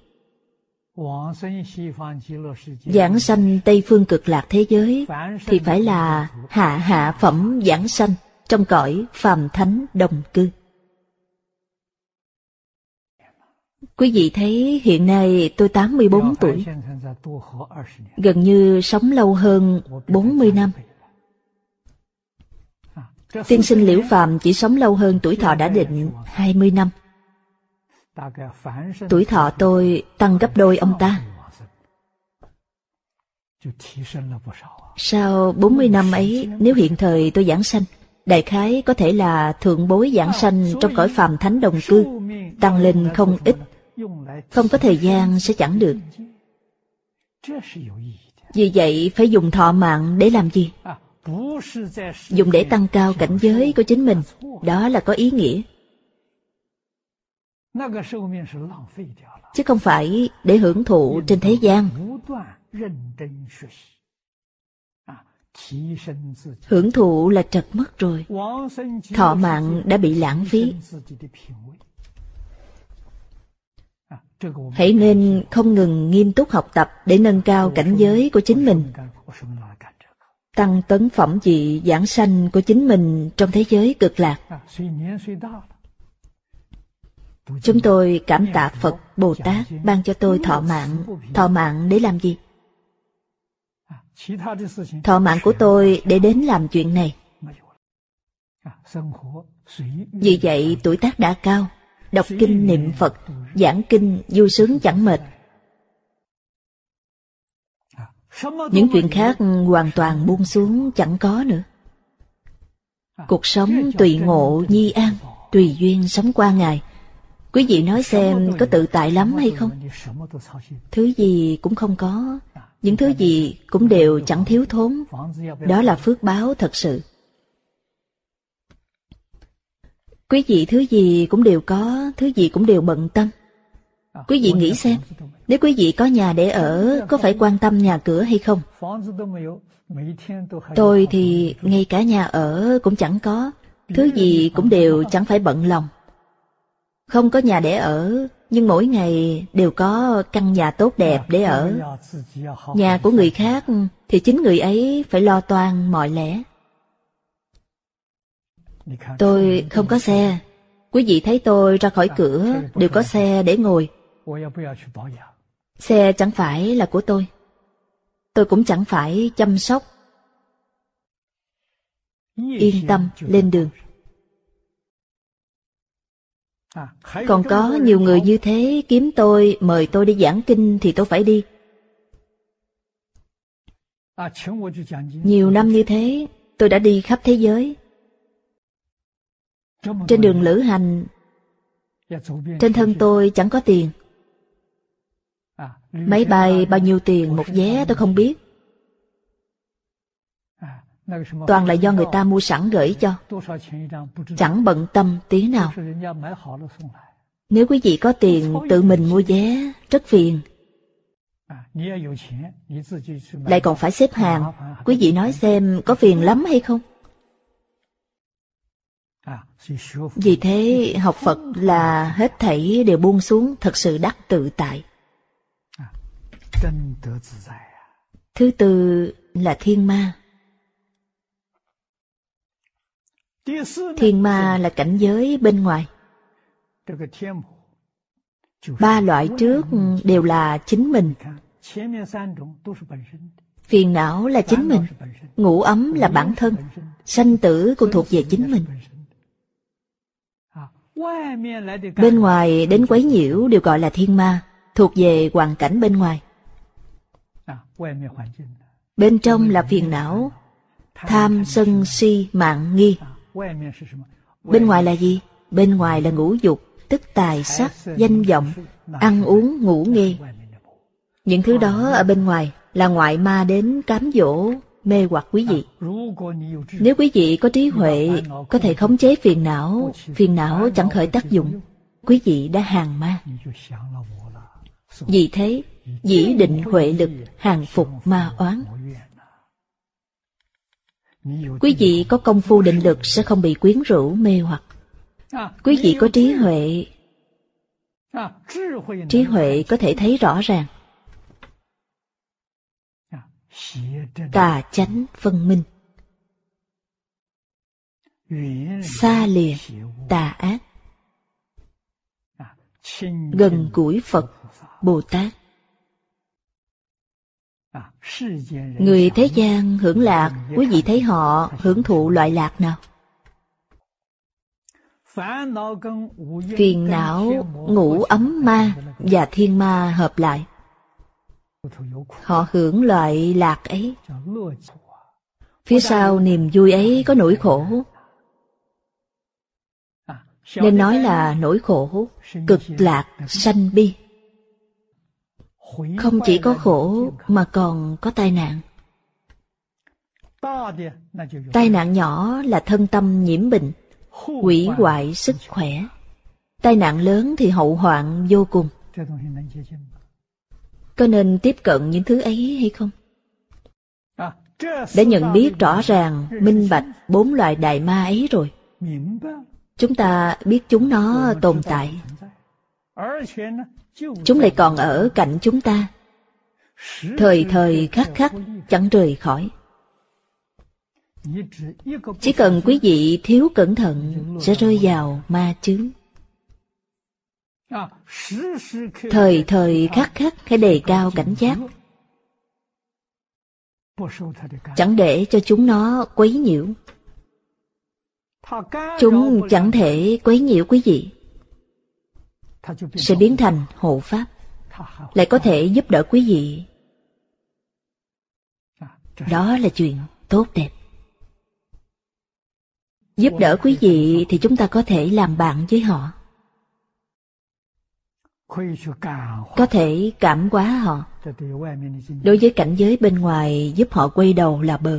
giảng sanh Tây Phương Cực Lạc thế giới, thì phải là hạ phẩm giảng sanh trong cõi phàm thánh đồng cư. Quý vị thấy hiện nay tôi 84 tuổi, gần như sống lâu hơn 40 năm. Tiên sinh Liễu Phàm chỉ sống lâu hơn tuổi thọ đã định 20 năm. Tuổi thọ tôi tăng gấp đôi ông ta. Sau 40 năm ấy, nếu hiện thời tôi giảng sanh, đại khái có thể là thượng bối giảng sanh trong cõi phàm thánh đồng cư, tăng lên không ít. Không có thời gian sẽ chẳng được. Vì vậy phải dùng thọ mạng để làm gì? Dùng để tăng cao cảnh giới của chính mình. Đó là có ý nghĩa. Chứ không phải để hưởng thụ trên thế gian. Hưởng thụ là trật mất rồi. Thọ mạng đã bị lãng phí. Hãy nên không ngừng nghiêm túc học tập để nâng cao cảnh giới của chính mình, tăng tấn phẩm vị giảng sanh của chính mình trong thế giới cực lạc. Chúng tôi cảm tạ Phật Bồ Tát ban cho tôi thọ mạng. Thọ mạng để làm gì? Thọ mạng của tôi để đến làm chuyện này. Vì vậy tuổi tác đã cao, đọc kinh niệm Phật, giảng kinh vui sướng chẳng mệt. Những chuyện khác hoàn toàn buông xuống chẳng có nữa. Cuộc sống tùy ngộ nhi an, tùy duyên sống qua ngày. Quý vị nói xem có tự tại lắm hay không? Thứ gì cũng không có, những thứ gì cũng đều chẳng thiếu thốn. Đó là phước báo thật sự. Quý vị thứ gì cũng đều có, thứ gì cũng đều bận tâm. Quý vị nghĩ xem, nếu quý vị có nhà để ở, có phải quan tâm nhà cửa hay không? Tôi thì ngay cả nhà ở cũng chẳng có, thứ gì cũng đều chẳng phải bận lòng. Không có nhà để ở, nhưng mỗi ngày đều có căn nhà tốt đẹp để ở. Nhà của người khác thì chính người ấy phải lo toan mọi lẽ. Tôi không có xe. Quý vị thấy tôi ra khỏi cửa đều có xe để ngồi. Xe chẳng phải là của tôi. Tôi cũng chẳng phải chăm sóc. Yên tâm lên đường. Còn có nhiều người như thế kiếm tôi, mời tôi đi giảng kinh thì tôi phải đi. Nhiều năm như thế, tôi đã đi khắp thế giới. Trên đường lữ hành, trên thân tôi chẳng có tiền. Máy bay bao nhiêu tiền một vé tôi không biết. Toàn là do người ta mua sẵn gửi cho, chẳng bận tâm tí nào. Nếu quý vị có tiền tự mình mua vé, rất phiền. Lại còn phải xếp hàng. Quý vị nói xem có phiền lắm hay không? Vì thế học Phật là hết thảy đều buông xuống, thật sự đắc tự tại. Thứ tư là thiên ma. Thiên ma là cảnh giới bên ngoài. Ba loại trước đều là chính mình. Phiền não là chính mình, ngủ ấm là bản thân, sanh tử cũng thuộc về chính mình. Bên ngoài đến quấy nhiễu đều gọi là thiên ma, thuộc về hoàn cảnh bên ngoài. Bên trong là phiền não, tham sân si mạn nghi. Bên ngoài là gì? Bên ngoài là ngũ dục, tức tài sắc, danh vọng, ăn uống ngủ nghê. Những thứ đó ở bên ngoài là ngoại ma đến cám dỗ, mê hoặc quý vị. Nếu quý vị có trí huệ, có thể khống chế phiền não chẳng khởi tác dụng, quý vị đã hàng ma. Vì thế, dĩ định huệ lực hàng phục ma oán. Quý vị có công phu định lực sẽ không bị quyến rũ mê hoặc. Quý vị có trí huệ có thể thấy rõ ràng. Tà chánh phân minh, xa lìa tà ác, gần gũi Phật, Bồ Tát. Người thế gian hưởng lạc, quý vị thấy họ hưởng thụ loại lạc nào? Phiền não, ngũ ấm ma và thiên ma hợp lại, họ hưởng loại lạc ấy. Phía sau niềm vui ấy có nỗi khổ. Nên nói là nỗi khổ, cực lạc, sanh bi. Không chỉ có khổ mà còn có tai nạn. Tai nạn nhỏ là thân tâm nhiễm bệnh, hủy hoại sức khỏe. Tai nạn lớn thì hậu hoạn vô cùng. Có nên tiếp cận những thứ ấy hay không? Để nhận biết rõ ràng, minh bạch 4 loại đại ma ấy rồi, chúng ta biết chúng nó tồn tại. Chúng lại còn ở cạnh chúng ta, thời thời khắc khắc chẳng rời khỏi. Chỉ cần quý vị thiếu cẩn thận sẽ rơi vào ma chướng. Thời thời khắc khắc hãy đề cao cảnh giác, chẳng để cho chúng nó quấy nhiễu. Chúng chẳng thể quấy nhiễu quý vị, sẽ biến thành hộ pháp, lại có thể giúp đỡ quý vị. Đó là chuyện tốt đẹp. Giúp đỡ quý vị thì chúng ta có thể làm bạn với họ, có thể cảm hóa họ. Đối với cảnh giới bên ngoài, giúp họ quay đầu là bờ.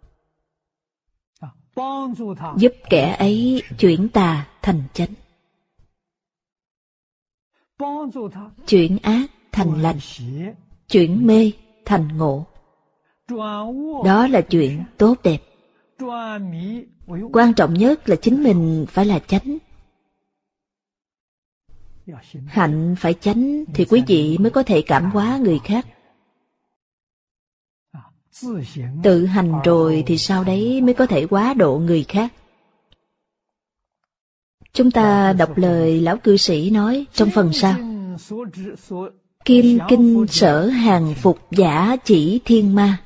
Giúp kẻ ấy chuyển tà thành chánh, chuyển ác thành lành, chuyển mê thành ngộ. Đó là chuyện tốt đẹp. Quan trọng nhất là chính mình phải là chánh. Hạnh phải chánh thì quý vị mới có thể cảm hóa người khác. Tự hành rồi thì sau đấy mới có thể hóa độ người khác. Chúng ta đọc lời lão cư sĩ nói trong phần sau: Kim kinh sở hàng phục giả chỉ thiên ma.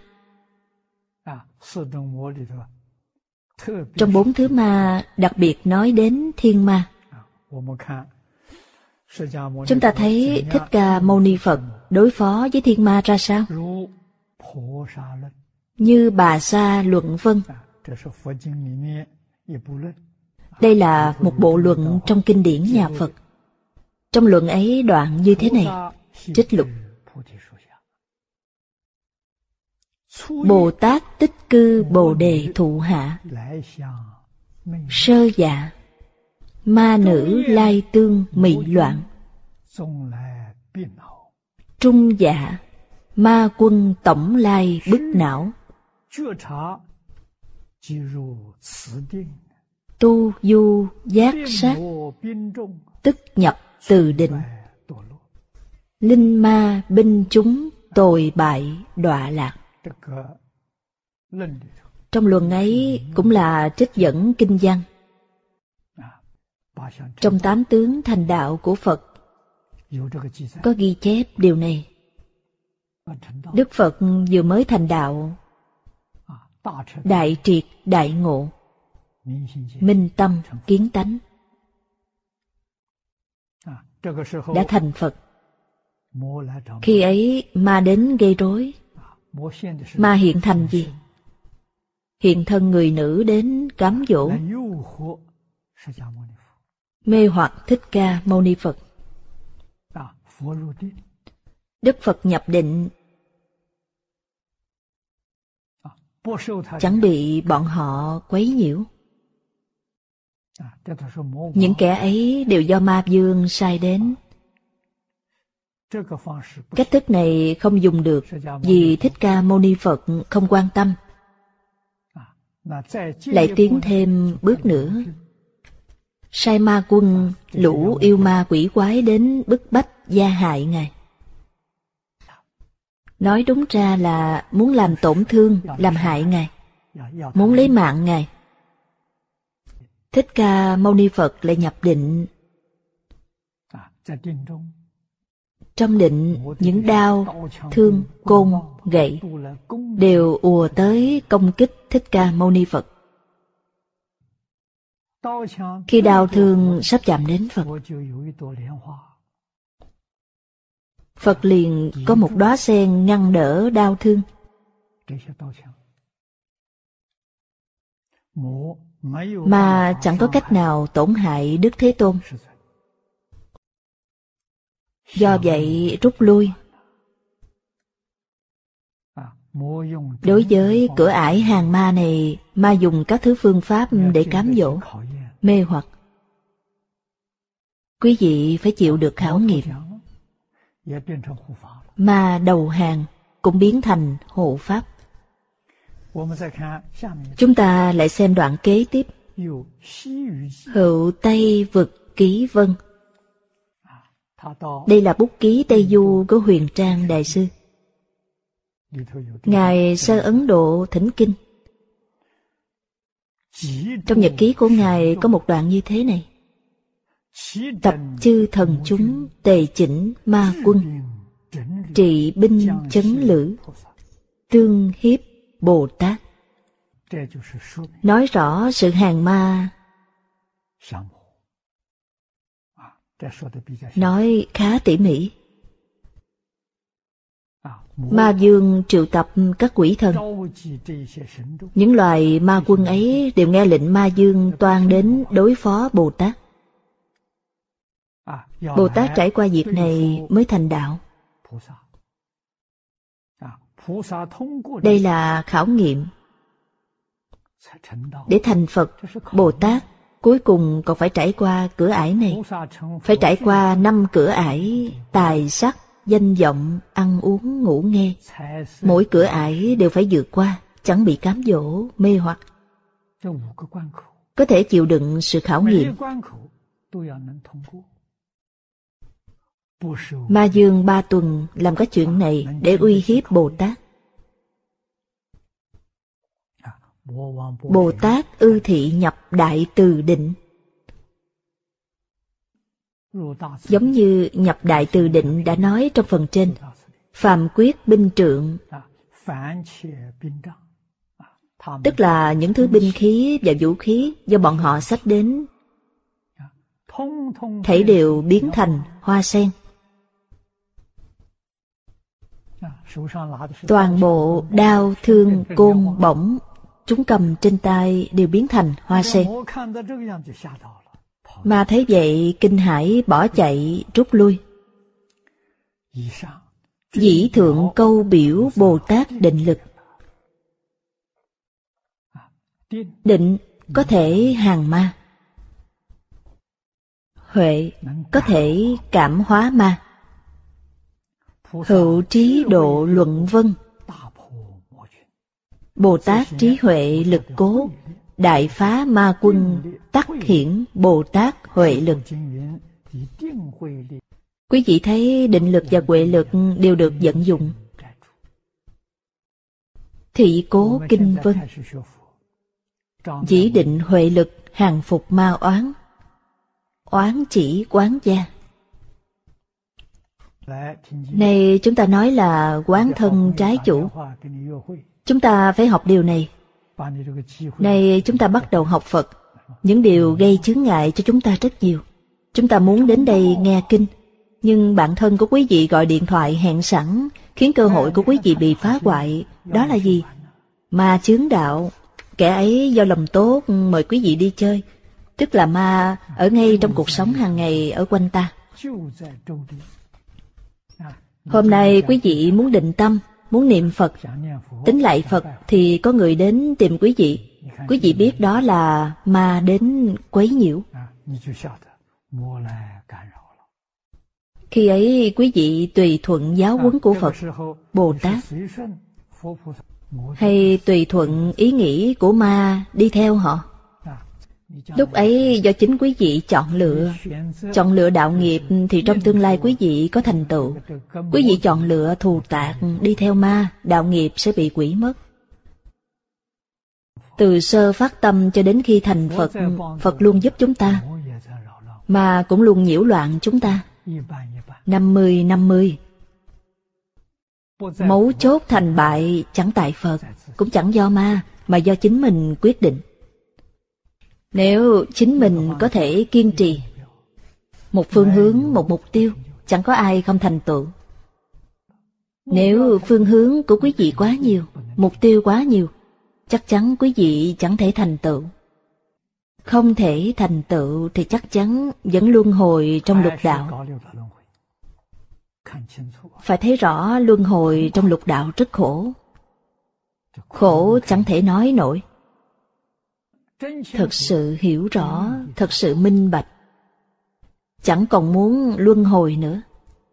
Trong 4 thứ ma đặc biệt nói đến thiên ma. Chúng ta thấy Thích Ca Mâu Ni Phật đối phó với thiên ma ra sao? Như Bà Sa Luận Vân. Đây là một bộ luận trong kinh điển nhà Phật. Trong luận ấy đoạn như thế này, trích lục: Bồ Tát tích cư Bồ Đề thụ hạ. Sơ dạ, ma nữ lai tương mị loạn. Trung dạ, ma quân tổng lai bức não. Tu du giác sát, tức nhập từ định. Linh ma binh chúng tồi bại đọa lạc. Trong luận ấy cũng là trích dẫn kinh văn. Trong 8 tướng thành đạo của Phật có ghi chép điều này. Đức Phật vừa mới thành đạo, đại triệt đại ngộ, minh tâm kiến tánh, đã thành Phật. Khi ấy ma đến gây rối. Ma hiện thành gì? Hiện thân người nữ đến cám dỗ, mê hoặc Thích Ca Mâu Ni Phật. Đức Phật nhập định, chẳng bị bọn họ quấy nhiễu. Những kẻ ấy đều do ma vương sai đến. Cách thức này không dùng được vì Thích Ca Mâu Ni Phật không quan tâm. Lại tiến thêm bước nữa, sai ma quân lũ yêu ma quỷ quái đến bức bách gia hại Ngài. Nói đúng ra là muốn làm tổn thương, làm hại Ngài, muốn lấy mạng Ngài. Thích Ca Mâu Ni Phật lại nhập định. Trong định, những đao, thương, côn, gậy đều ùa tới công kích Thích Ca Mâu Ni Phật. Khi đao thương sắp chạm đến Phật, Phật liền có một đóa sen ngăn đỡ đao thương. Mà chẳng có cách nào tổn hại Đức Thế Tôn. Do vậy rút lui. Đối với cửa ải hàng ma này, ma dùng các thứ phương pháp để cám dỗ, mê hoặc. Quý vị phải chịu được khảo nghiệm. Ma đầu hàng cũng biến thành hộ pháp. Chúng ta lại xem đoạn kế tiếp. Hữu Tây Vực Ký Vân. Đây là bút ký Tây Du của Huyền Trang Đại Sư. Ngài Sơ Ấn Độ thỉnh kinh. Trong nhật ký của Ngài có một đoạn như thế này. Tập chư thần chúng tề chỉnh ma quân, trị binh chấn lữ, tương hiếp Bồ Tát. Nói rõ sự hàng ma. Nói khá tỉ mỉ. Ma vương triệu tập các quỷ thần. Những loài ma quân ấy đều nghe lệnh ma vương toan đến đối phó Bồ Tát. Bồ Tát trải qua việc này mới thành đạo. Đây là khảo nghiệm. Để thành Phật, Bồ Tát cuối cùng còn phải trải qua cửa ải này. Phải trải qua 5 cửa ải: tài, sắc, danh vọng, ăn uống, ngủ nghe. Mỗi cửa ải đều phải vượt qua, chẳng bị cám dỗ, mê hoặc. Có thể chịu đựng sự khảo nghiệm. Ma vương 3 tuần làm cái chuyện này để uy hiếp Bồ Tát. Bồ Tát ư thị nhập đại từ định. Giống như nhập đại từ định đã nói trong phần trên. Phàm quyết binh trượng, tức là những thứ binh khí và vũ khí do bọn họ xách đến, thảy đều biến thành hoa sen. Toàn bộ đao, thương, côn, bổng chúng cầm trên tay đều biến thành hoa sen. Ma thấy vậy kinh hãi bỏ chạy rút lui. Dĩ thượng câu biểu Bồ Tát định lực. Định có thể hàng ma, huệ có thể cảm hóa ma. Hữu trí độ luận vân. Bồ Tát trí huệ lực cố, đại phá ma quân, tắc hiển Bồ Tát huệ lực. Quý vị thấy định lực và huệ lực đều được vận dụng. Thị cố kinh vân. Dĩ định huệ lực hàng phục ma oán. Oán chỉ quán gia. Này chúng ta nói là quán thân trái chủ. Chúng ta phải học điều này. Này chúng ta bắt đầu học Phật. Những điều gây chướng ngại cho chúng ta rất nhiều. Chúng ta muốn đến đây nghe kinh, nhưng bạn thân của quý vị gọi điện thoại hẹn sẵn, khiến cơ hội của quý vị bị phá hoại. Đó là gì? Ma chướng đạo. Kẻ ấy do lòng tốt mời quý vị đi chơi, tức là ma ở ngay trong cuộc sống hàng ngày ở quanh ta. Hôm nay quý vị muốn định tâm, muốn niệm Phật, tính lạy Phật thì có người đến tìm quý vị. Quý vị biết đó là ma đến quấy nhiễu. Khi ấy quý vị tùy thuận giáo huấn của Phật, Bồ Tát, hay tùy thuận ý nghĩ của ma đi theo họ. Lúc ấy do chính quý vị chọn lựa đạo nghiệp thì trong tương lai quý vị có thành tựu. Quý vị chọn lựa thù tạc đi theo ma, đạo nghiệp sẽ bị hủy mất. Từ sơ phát tâm cho đến khi thành Phật, Phật luôn giúp chúng ta, mà cũng luôn nhiễu loạn chúng ta. 50-50. Mấu chốt thành bại chẳng tại Phật, cũng chẳng do ma, mà do chính mình quyết định. Nếu chính mình có thể kiên trì, một phương hướng, một mục tiêu, chẳng có ai không thành tựu. Nếu phương hướng của quý vị quá nhiều, mục tiêu quá nhiều, chắc chắn quý vị chẳng thể thành tựu. Không thể thành tựu thì chắc chắn vẫn luân hồi trong lục đạo. Phải thấy rõ luân hồi trong lục đạo rất khổ. Khổ chẳng thể nói nổi. Thật sự hiểu rõ, thật sự minh bạch, chẳng còn muốn luân hồi nữa.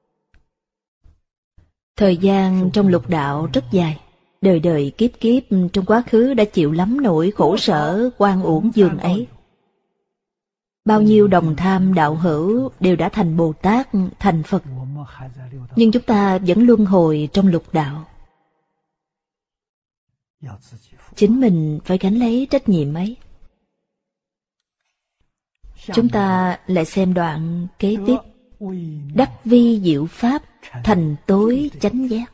Thời gian trong lục đạo rất dài, đời đời kiếp kiếp trong quá khứ đã chịu lắm nỗi khổ sở oan uổng giường ấy. Bao nhiêu đồng tham đạo hữu đều đã thành Bồ Tát, thành Phật, nhưng chúng ta vẫn luân hồi trong lục đạo. Chính mình phải gánh lấy trách nhiệm ấy. Chúng ta lại xem đoạn kế tiếp. Đắc vi diệu pháp, thành tối chánh giác.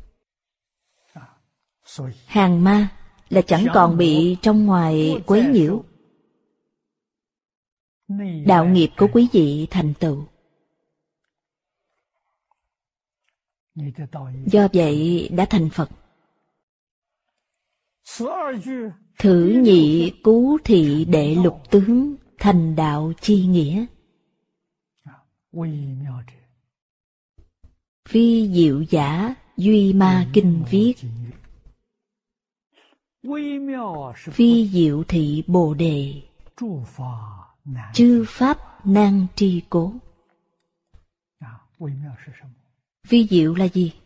Hàng ma là chẳng còn bị trong ngoài quấy nhiễu. Đạo nghiệp của quý vị thành tựu. Do vậy đã thành Phật. Thử nhị cú thị đệ lục tướng, thành đạo chi nghĩa. Vi diệu giả duy ma kinh viết. Vi diệu thị bồ đề, chư pháp nan tri cố. Vi diệu là gì?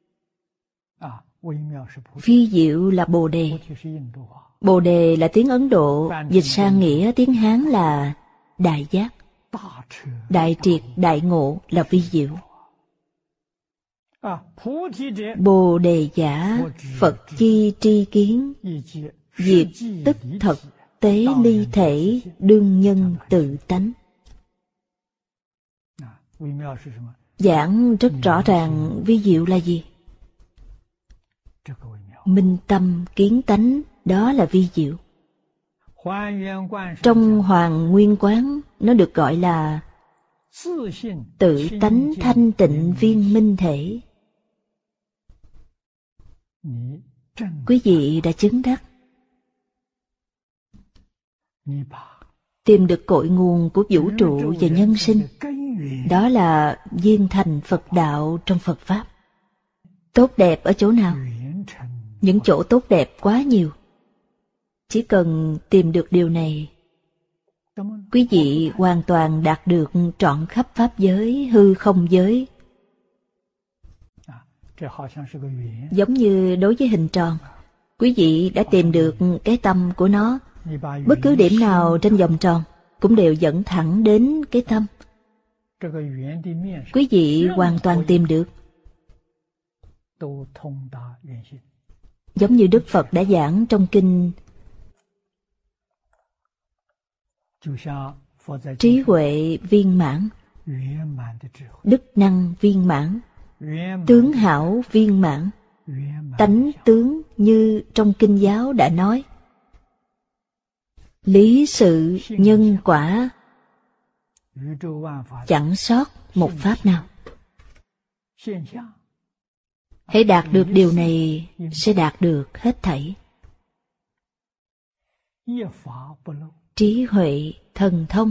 Vi diệu là bồ đề. Bồ đề là tiếng Ấn Độ, dịch sang nghĩa tiếng Hán là đại giác. Đại triệt, đại ngộ là vi diệu. Bồ đề giả, Phật chi tri kiến, diệt tức thật, tế ly thể, đương nhân tự tánh. Giảng rất rõ ràng vi diệu là gì. Minh tâm kiến tánh, đó là vi diệu. Trong Hoàng Nguyên Quán, nó được gọi là tự tánh thanh tịnh viên minh thể. Quý vị đã chứng đắc, tìm được cội nguồn của vũ trụ và nhân sinh. Đó là viên thành Phật đạo trong Phật Pháp. Tốt đẹp ở chỗ nào? Những chỗ tốt đẹp quá nhiều. Chỉ cần tìm được điều này, quý vị hoàn toàn đạt được trọn khắp pháp giới, hư không giới. Giống như đối với hình tròn, quý vị đã tìm được cái tâm của nó. Bất cứ điểm nào trên vòng tròn cũng đều dẫn thẳng đến cái tâm. Quý vị hoàn toàn tìm được. Giống như Đức Phật đã giảng trong kinh trí huệ viên mãn, đức năng viên mãn, tướng hảo viên mãn, tánh tướng như trong kinh giáo đã nói. Lý sự nhân quả, chẳng sót một pháp nào. Hãy đạt được điều này, sẽ đạt được hết thảy. Trí huệ, thần thông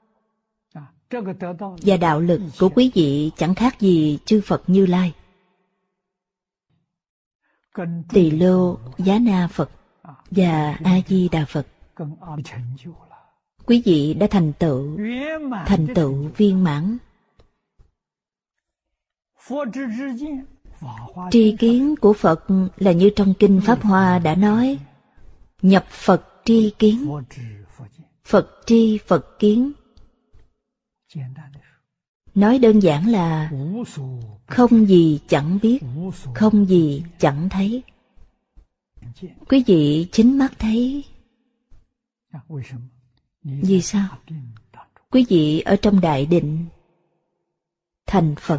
và đạo lực của quý vị chẳng khác gì chư Phật Như Lai, Tỳ Lô, Giá Na Phật và A Di Đà Phật. Quý vị đã thành tựu viên mãn. Tri kiến của Phật là như trong kinh Pháp Hoa đã nói, nhập Phật tri kiến, Phật tri Phật kiến. Nói đơn giản là không gì chẳng biết, không gì chẳng thấy. Quý vị chính mắt thấy. Vì sao? Quý vị ở trong đại định thành Phật,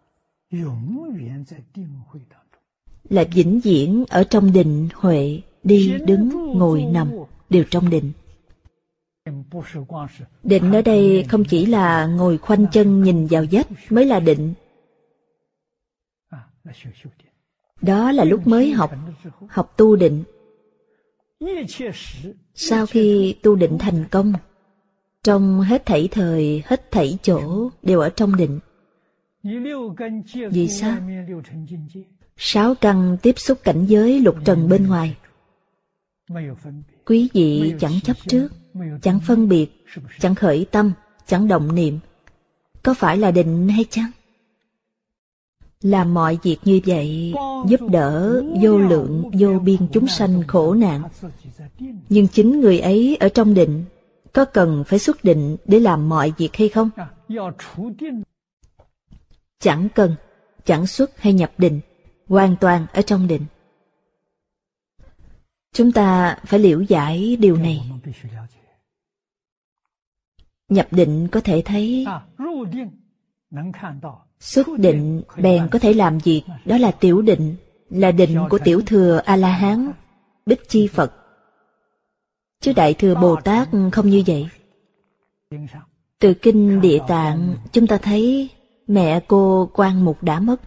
là vĩnh viễn ở trong định huệ, đi đứng ngồi nằm đều trong định. Định ở đây không chỉ là ngồi khoanh chân nhìn vào vách mới là định. Đó là lúc mới học tu định. Sau khi tu định thành công, trong hết thảy thời, hết thảy chỗ đều ở trong định. Vì sao? 6 căn tiếp xúc cảnh giới lục trần bên ngoài. Quý vị chẳng chấp trước, chẳng phân biệt, chẳng khởi tâm, chẳng động niệm. Có phải là định hay chăng? Làm mọi việc như vậy, giúp đỡ vô lượng vô biên chúng sanh khổ nạn. Nhưng chính người ấy ở trong định, có cần phải xuất định để làm mọi việc hay không? Chẳng cần, chẳng xuất hay nhập định, hoàn toàn ở trong định. Chúng ta phải liễu giải điều này. Nhập định có thể thấy, xuất định bèn có thể làm việc, đó là tiểu định, là định của tiểu thừa A-la-hán, Bích Chi Phật. Chứ Đại Thừa Bồ Tát không như vậy. Từ kinh Địa Tạng chúng ta thấy mẹ cô Quan Mục đã mất.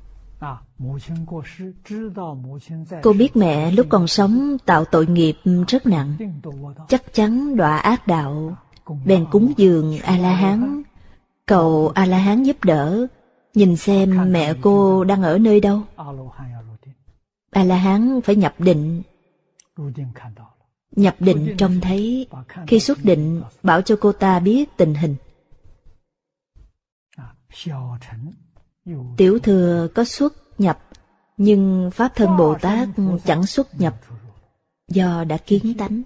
Cô biết mẹ lúc còn sống tạo tội nghiệp rất nặng, chắc chắn đọa ác đạo, bèn cúng dường A-la-hán, cầu A-la-hán giúp đỡ, nhìn xem mẹ cô đang ở nơi đâu. A-la-hán phải nhập định. Nhập định trông thấy, khi xuất định bảo cho cô ta biết tình hình. Tiểu thừa có xuất nhập, nhưng Pháp Thân Bồ Tát chẳng xuất nhập, do đã kiến tánh.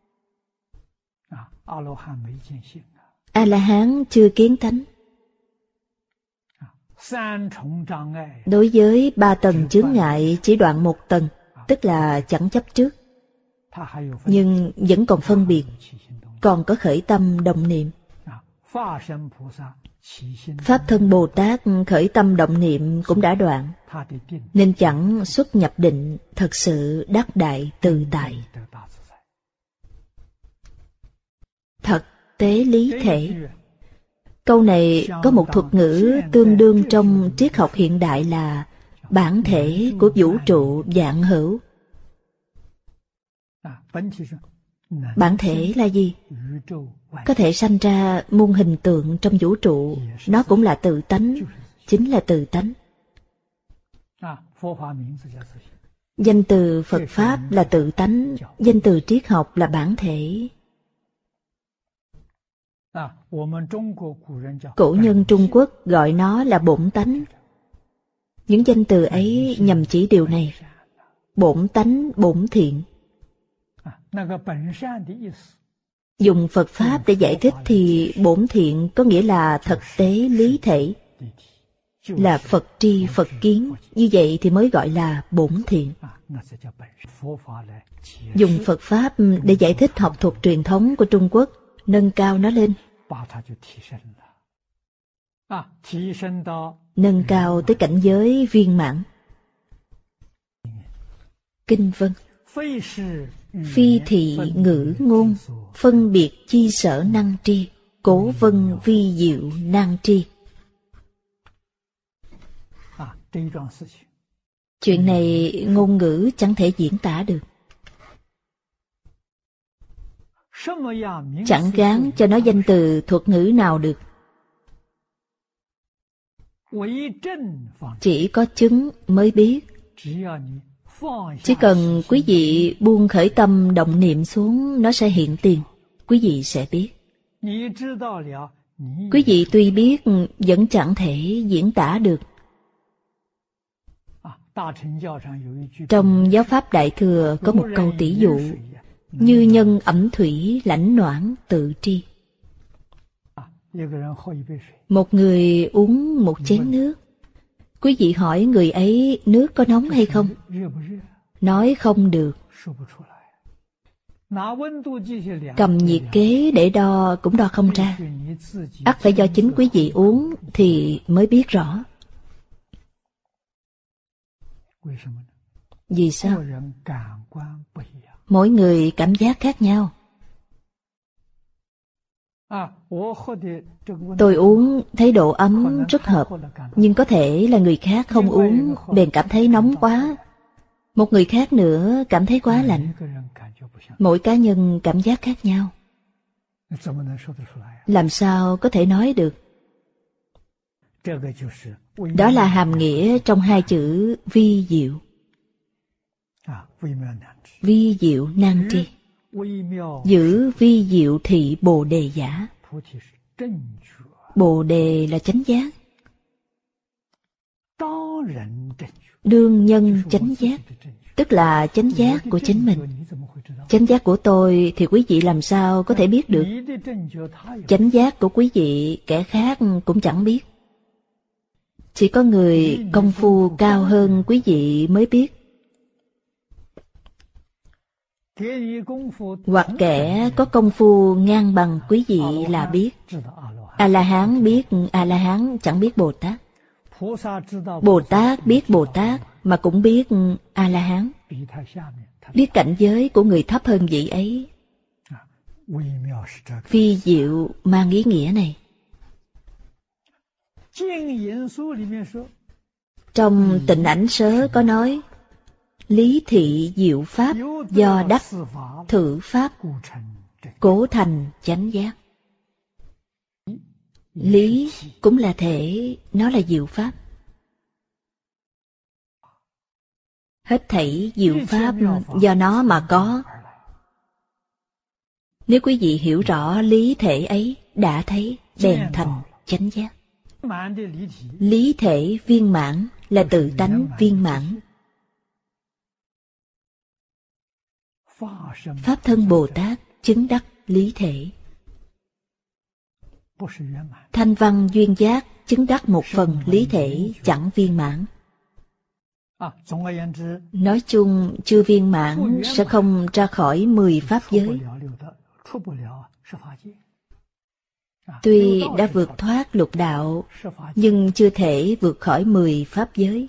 A-la-hán chưa kiến tánh. Đối với 3 tầng chướng ngại chỉ đoạn 1 tầng, tức là chẳng chấp trước. Nhưng vẫn còn phân biệt, còn có khởi tâm động niệm. Pháp Thân Bồ Tát khởi tâm động niệm cũng đã đoạn, nên chẳng xuất nhập định, thật sự đắc đại tự tại. Thật tế lý thể. Câu này có một thuật ngữ tương đương trong triết học hiện đại là bản thể của vũ trụ vạn hữu. Bản thể là gì? Có thể sanh ra muôn hình tượng trong vũ trụ, nó cũng là tự tánh, chính là tự tánh. Danh từ Phật Pháp là tự tánh, danh từ triết học là bản thể. Cổ nhân Trung Quốc gọi nó là bổn tánh. Những danh từ ấy nhằm chỉ điều này: bổn tánh, bổn thiện. Dùng Phật Pháp để giải thích thì bổn thiện có nghĩa là thực tế lý thể, là Phật tri Phật kiến, như vậy thì mới gọi là bổn thiện. Dùng Phật Pháp để giải thích học thuật truyền thống của Trung Quốc, nâng cao nó lên, nâng cao tới cảnh giới viên mãn. Kinh Vân: phi thị ngữ ngôn, phân biệt chi sở năng tri, cố vân vi diệu năng tri. Chuyện này ngôn ngữ chẳng thể diễn tả được. Chẳng gán cho nó danh từ thuật ngữ nào được. Chỉ có chứng mới biết. Chỉ cần quý vị buông khởi tâm động niệm xuống, nó sẽ hiện tiền. Quý vị sẽ biết. Quý vị tuy biết vẫn chẳng thể diễn tả được. Trong Giáo Pháp Đại Thừa có một câu tỷ dụ: như nhân ẩm thủy, lãnh noãn tự tri. Một người uống một chén nước. Quý vị hỏi người ấy nước có nóng hay không? Nói không được. Cầm nhiệt kế để đo cũng đo không ra. Ắt phải do chính quý vị uống thì mới biết rõ. Vì sao? Mỗi người cảm giác khác nhau. Tôi uống thấy độ ấm rất hợp, nhưng có thể là người khác không uống bèn cảm thấy nóng quá. Một người khác nữa cảm thấy quá lạnh. Mỗi cá nhân cảm giác khác nhau. Làm sao có thể nói được? Đó là hàm nghĩa trong hai chữ vi diệu. Vi diệu năng tri. Giữ vi diệu thị Bồ Đề giả. Bồ Đề là chánh giác. Đương nhân chánh giác, tức là chánh giác của chính mình. Chánh giác của tôi thì quý vị làm sao có thể biết được? Chánh giác của quý vị kẻ khác cũng chẳng biết. Chỉ có người công phu cao hơn quý vị mới biết. Hoặc kẻ có công phu ngang bằng quý vị là biết. A-la-hán biết A-la-hán, chẳng biết Bồ Tát. Bồ Tát biết Bồ Tát mà cũng biết A-la-hán. Biết cảnh giới của người thấp hơn vị ấy. Phi diệu mang ý nghĩa này. Trong Tịnh Ảnh Sớ có nói: lý thị diệu pháp do đắc thử pháp, cố thành chánh giác. Lý cũng là thể, nó là diệu pháp. Hết thảy diệu pháp do nó mà có. Nếu quý vị hiểu rõ lý thể ấy, đã thấy bèn thành chánh giác. Lý thể viên mãn là tự tánh viên mãn. Pháp thân Bồ Tát chứng đắc lý thể. Thanh văn duyên giác chứng đắc một phần lý thể chẳng viên mãn. Nói chung, chưa viên mãn sẽ không ra khỏi 10 pháp giới. Tuy đã vượt thoát lục đạo, nhưng chưa thể vượt khỏi 10 pháp giới.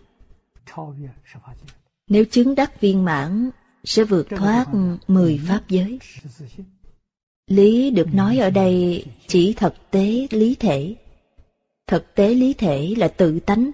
Nếu chứng đắc viên mãn, sẽ vượt thoát 10 pháp giới. Lý được nói ở đây chỉ thực tế lý thể. Thực tế lý thể là tự tánh.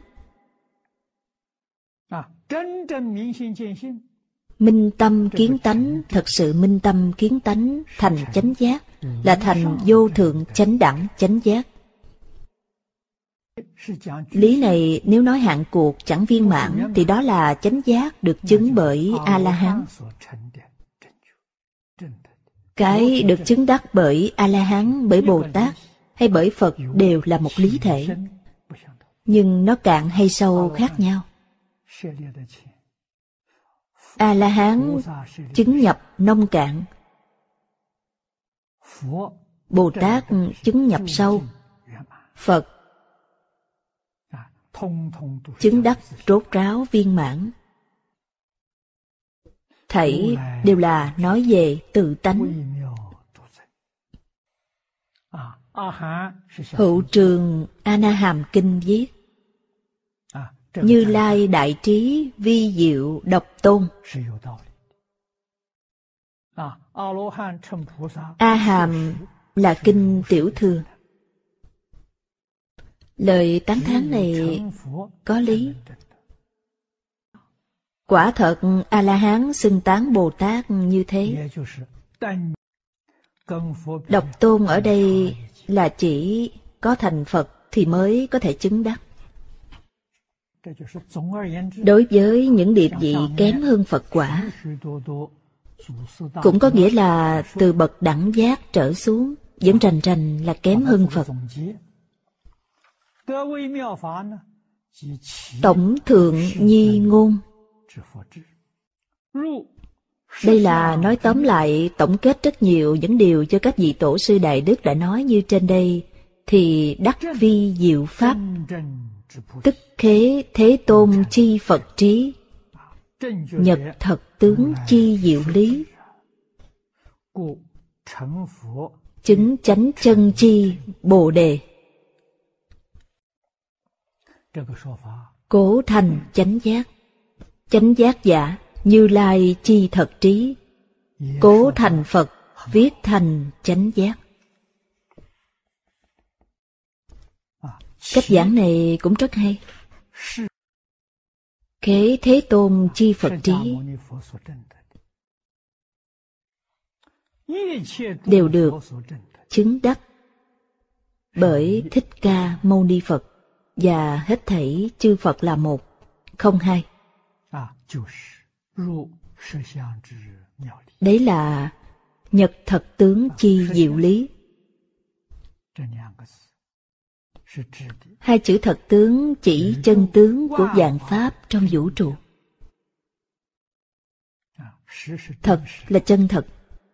Minh tâm kiến tánh, thật sự minh tâm kiến tánh thành chánh giác, là thành vô thượng chánh đẳng chánh giác. Lý này nếu nói hạn cuộc chẳng viên mãn thì đó là chánh giác được chứng bởi A-la-hán. Cái được chứng đắc bởi A-la-hán, bởi Bồ-Tát hay bởi Phật đều là một lý thể, nhưng nó cạn hay sâu khác nhau. A-la-hán chứng nhập nông cạn, Bồ-Tát chứng nhập sâu, Phật chứng đắc rốt ráo viên mãn. Thảy đều là nói về tự tánh. Hữu Trường A Na Hàm Kinh viết: Như Lai đại trí vi diệu độc tôn. A Hàm là kinh tiểu thừa. Lời tán thán này có lý. Quả thật A-la-hán xưng tán Bồ Tát như thế. Độc tôn ở đây là chỉ có thành Phật thì mới có thể chứng đắc. Đối với những địa vị kém hơn Phật quả, cũng có nghĩa là từ bậc đẳng giác trở xuống, vẫn rành rành là kém hơn Phật. Tổng thượng nhi ngôn. Đây là nói tóm lại tổng kết rất nhiều những điều cho các vị tổ sư đại đức đã nói như trên đây, thì đắc vi diệu pháp, tức khế thế tôn chi Phật trí, nhật thật tướng chi diệu lý, chứng chánh chân chi Bồ đề. Cố thành chánh giác, chánh giác giả Như Lai chi thật trí, cố thành Phật viết thành chánh giác. Cách giảng này cũng rất hay. Khế thế tôn chi Phật trí đều được chứng đắc bởi Thích Ca Mâu Ni Phật, và hết thảy chư Phật là một, không hai. Đấy là nhật thật tướng chi diệu lý. Hai chữ thật tướng chỉ chân tướng của vạn pháp trong vũ trụ. Thật là chân thật,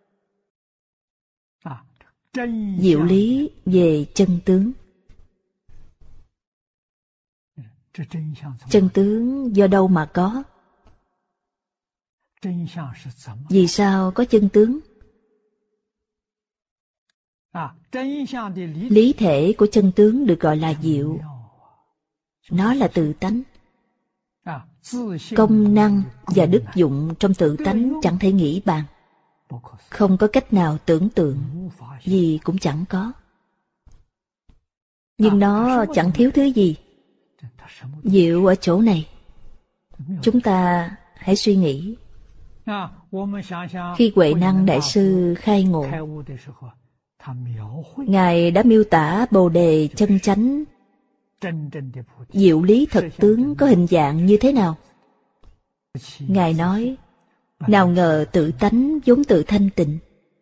diệu lý về chân tướng. Chân tướng do đâu mà có? Vì sao có chân tướng? Lý thể của chân tướng được gọi là diệu. Nó là tự tánh. Công năng và đức dụng trong tự tánh chẳng thể nghĩ bàn. Không có cách nào tưởng tượng, gì cũng chẳng có. Nhưng nó chẳng thiếu thứ gì. Diệu ở chỗ này. Chúng ta hãy suy nghĩ. Khi Huệ Năng Đại Sư khai ngộ, Ngài đã miêu tả Bồ đề chân chánh, diệu lý thật tướng có hình dạng như thế nào. Ngài nói, nào ngờ tự tánh vốn tự thanh tịnh.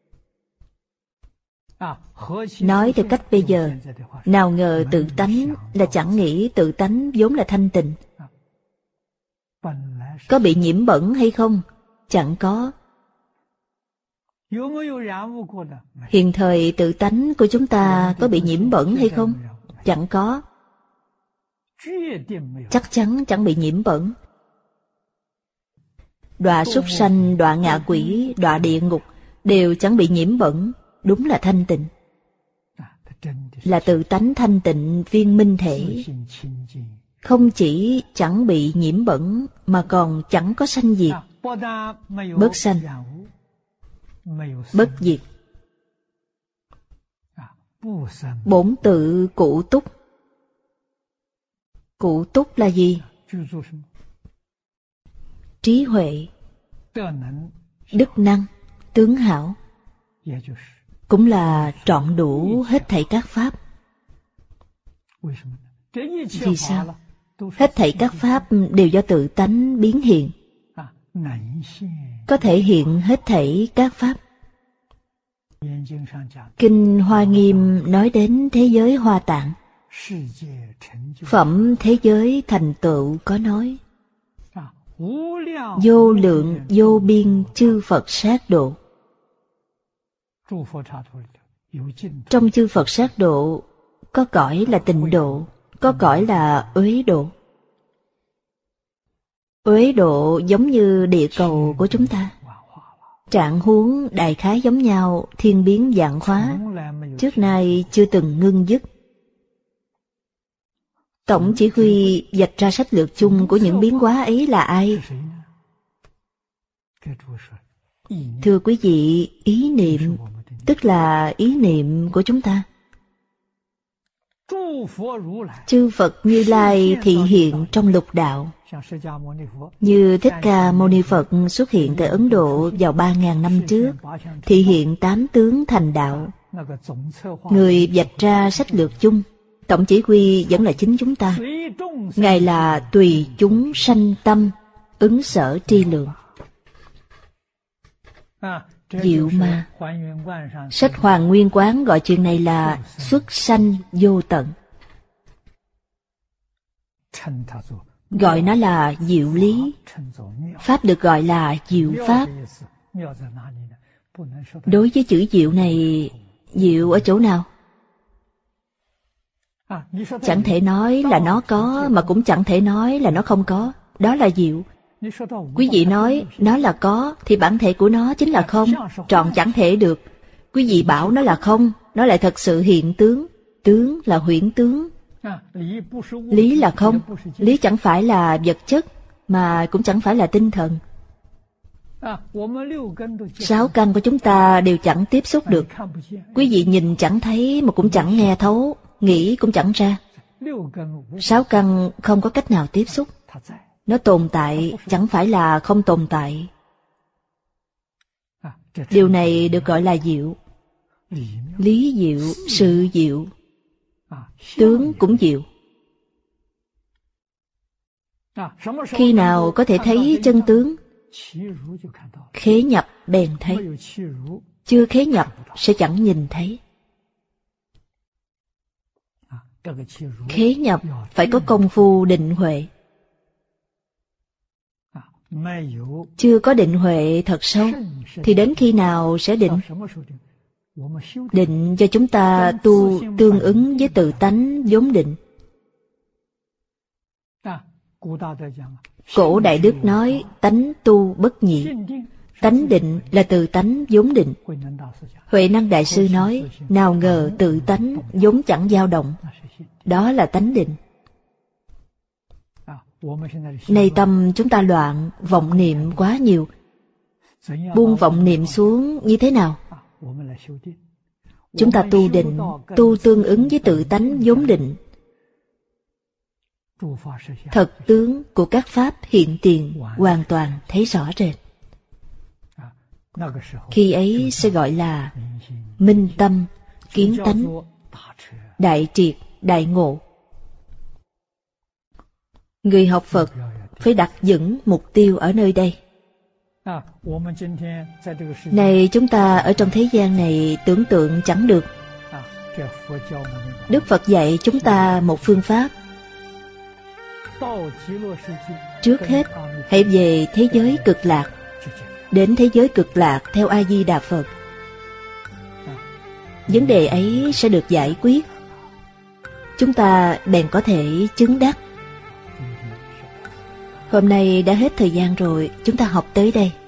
Nói theo cách bây giờ, nào ngờ tự tánh là chẳng nghĩ tự tánh vốn là thanh tịnh. Có bị nhiễm bẩn hay không? Chẳng có. Hiện thời tự tánh của chúng ta có bị nhiễm bẩn hay không? Chẳng có. Chắc chắn chẳng bị nhiễm bẩn. Đọa súc sanh, đọa ngạ quỷ, đọa địa ngục đều chẳng bị nhiễm bẩn, đúng là thanh tịnh. Là tự tánh thanh tịnh viên minh thể. Không chỉ chẳng bị nhiễm bẩn mà còn chẳng có sanh diệt. Bất sanh, bất diệt. Bổn tự cụ túc. Cụ túc là gì? Trí huệ, đức năng, tướng hảo, cũng là trọn đủ hết thảy các pháp. Vì sao? Hết thảy các pháp đều do tự tánh biến hiện, có thể hiện hết thảy các pháp. Kinh Hoa Nghiêm nói đến thế giới Hoa Tạng, phẩm thế giới thành tựu có nói: vô lượng vô biên chư Phật sát độ. Trong chư Phật sát độ có cõi là tịnh độ, có cõi là uế độ. Uế độ giống như địa cầu của chúng ta, trạng huống đại khái giống nhau, thiên biến vạn hóa, trước nay chưa từng ngưng dứt. Tổng chỉ huy vạch ra sách lược chung của những biến hóa ấy là ai? Thưa quý vị, ý niệm, tức là ý niệm của chúng ta. Chư Phật Như Lai thị hiện trong lục đạo, như Thích Ca Mâu Ni Phật xuất hiện tại Ấn Độ vào 3.000 năm trước, thị hiện 8 tướng thành đạo. Người vạch ra sách lược chung, tổng chỉ huy vẫn là chính chúng ta. Ngài là tùy chúng sanh tâm, ứng sở tri lượng. Diệu mà. Sách Hoàn Nguyên Quán gọi chuyện này là xuất sanh vô tận, gọi nó là diệu lý. Pháp được gọi là diệu pháp. Đối với chữ diệu này, diệu ở chỗ nào? Chẳng thể nói là nó có, mà cũng chẳng thể nói là nó không có. Đó là diệu. Quý vị nói nó là có, thì bản thể của nó chính là không, tròn chẳng thể được. Quý vị bảo nó là không, nó lại thật sự hiện tướng. Tướng là huyễn tướng. Lý là không. Lý chẳng phải là vật chất, mà cũng chẳng phải là tinh thần. 6 căn của chúng ta đều chẳng tiếp xúc được. Quý vị nhìn chẳng thấy, mà cũng chẳng nghe thấu, nghĩ cũng chẳng ra. 6 căn không có cách nào tiếp xúc. Nó tồn tại, chẳng phải là không tồn tại. Điều này được gọi là diệu. Lý diệu, sự diệu, tướng cũng diệu. Khi nào có thể thấy chân tướng? Khế nhập bèn thấy. Chưa khế nhập sẽ chẳng nhìn thấy. Khế nhập phải có công phu định huệ. Chưa có định huệ thật sâu, thì đến khi nào sẽ định? Định cho chúng ta tu tương ứng với tự tánh vốn định. Cổ Đại Đức nói tánh tu bất nhị. Tánh định là tự tánh vốn định. Huệ Năng Đại Sư nói nào ngờ tự tánh vốn chẳng dao động. Đó là tánh định. Nay tâm chúng ta loạn, vọng niệm quá nhiều. Buông vọng niệm xuống như thế nào? Chúng ta tu định, tu tương ứng với tự tánh vốn định. Thật tướng của các pháp hiện tiền hoàn toàn thấy rõ rệt. Khi ấy sẽ gọi là minh tâm, kiến tánh, đại triệt, đại ngộ. Người học Phật phải đặt vững mục tiêu ở nơi đây. Này chúng ta ở trong thế gian này tưởng tượng chẳng được. Đức Phật dạy chúng ta một phương pháp. Trước hết, hãy về thế giới cực lạc. Đến thế giới cực lạc theo A-di-đà Phật. Vấn đề ấy sẽ được giải quyết. Chúng ta bèn có thể chứng đắc. Hôm nay đã hết thời gian rồi, chúng ta học tới đây.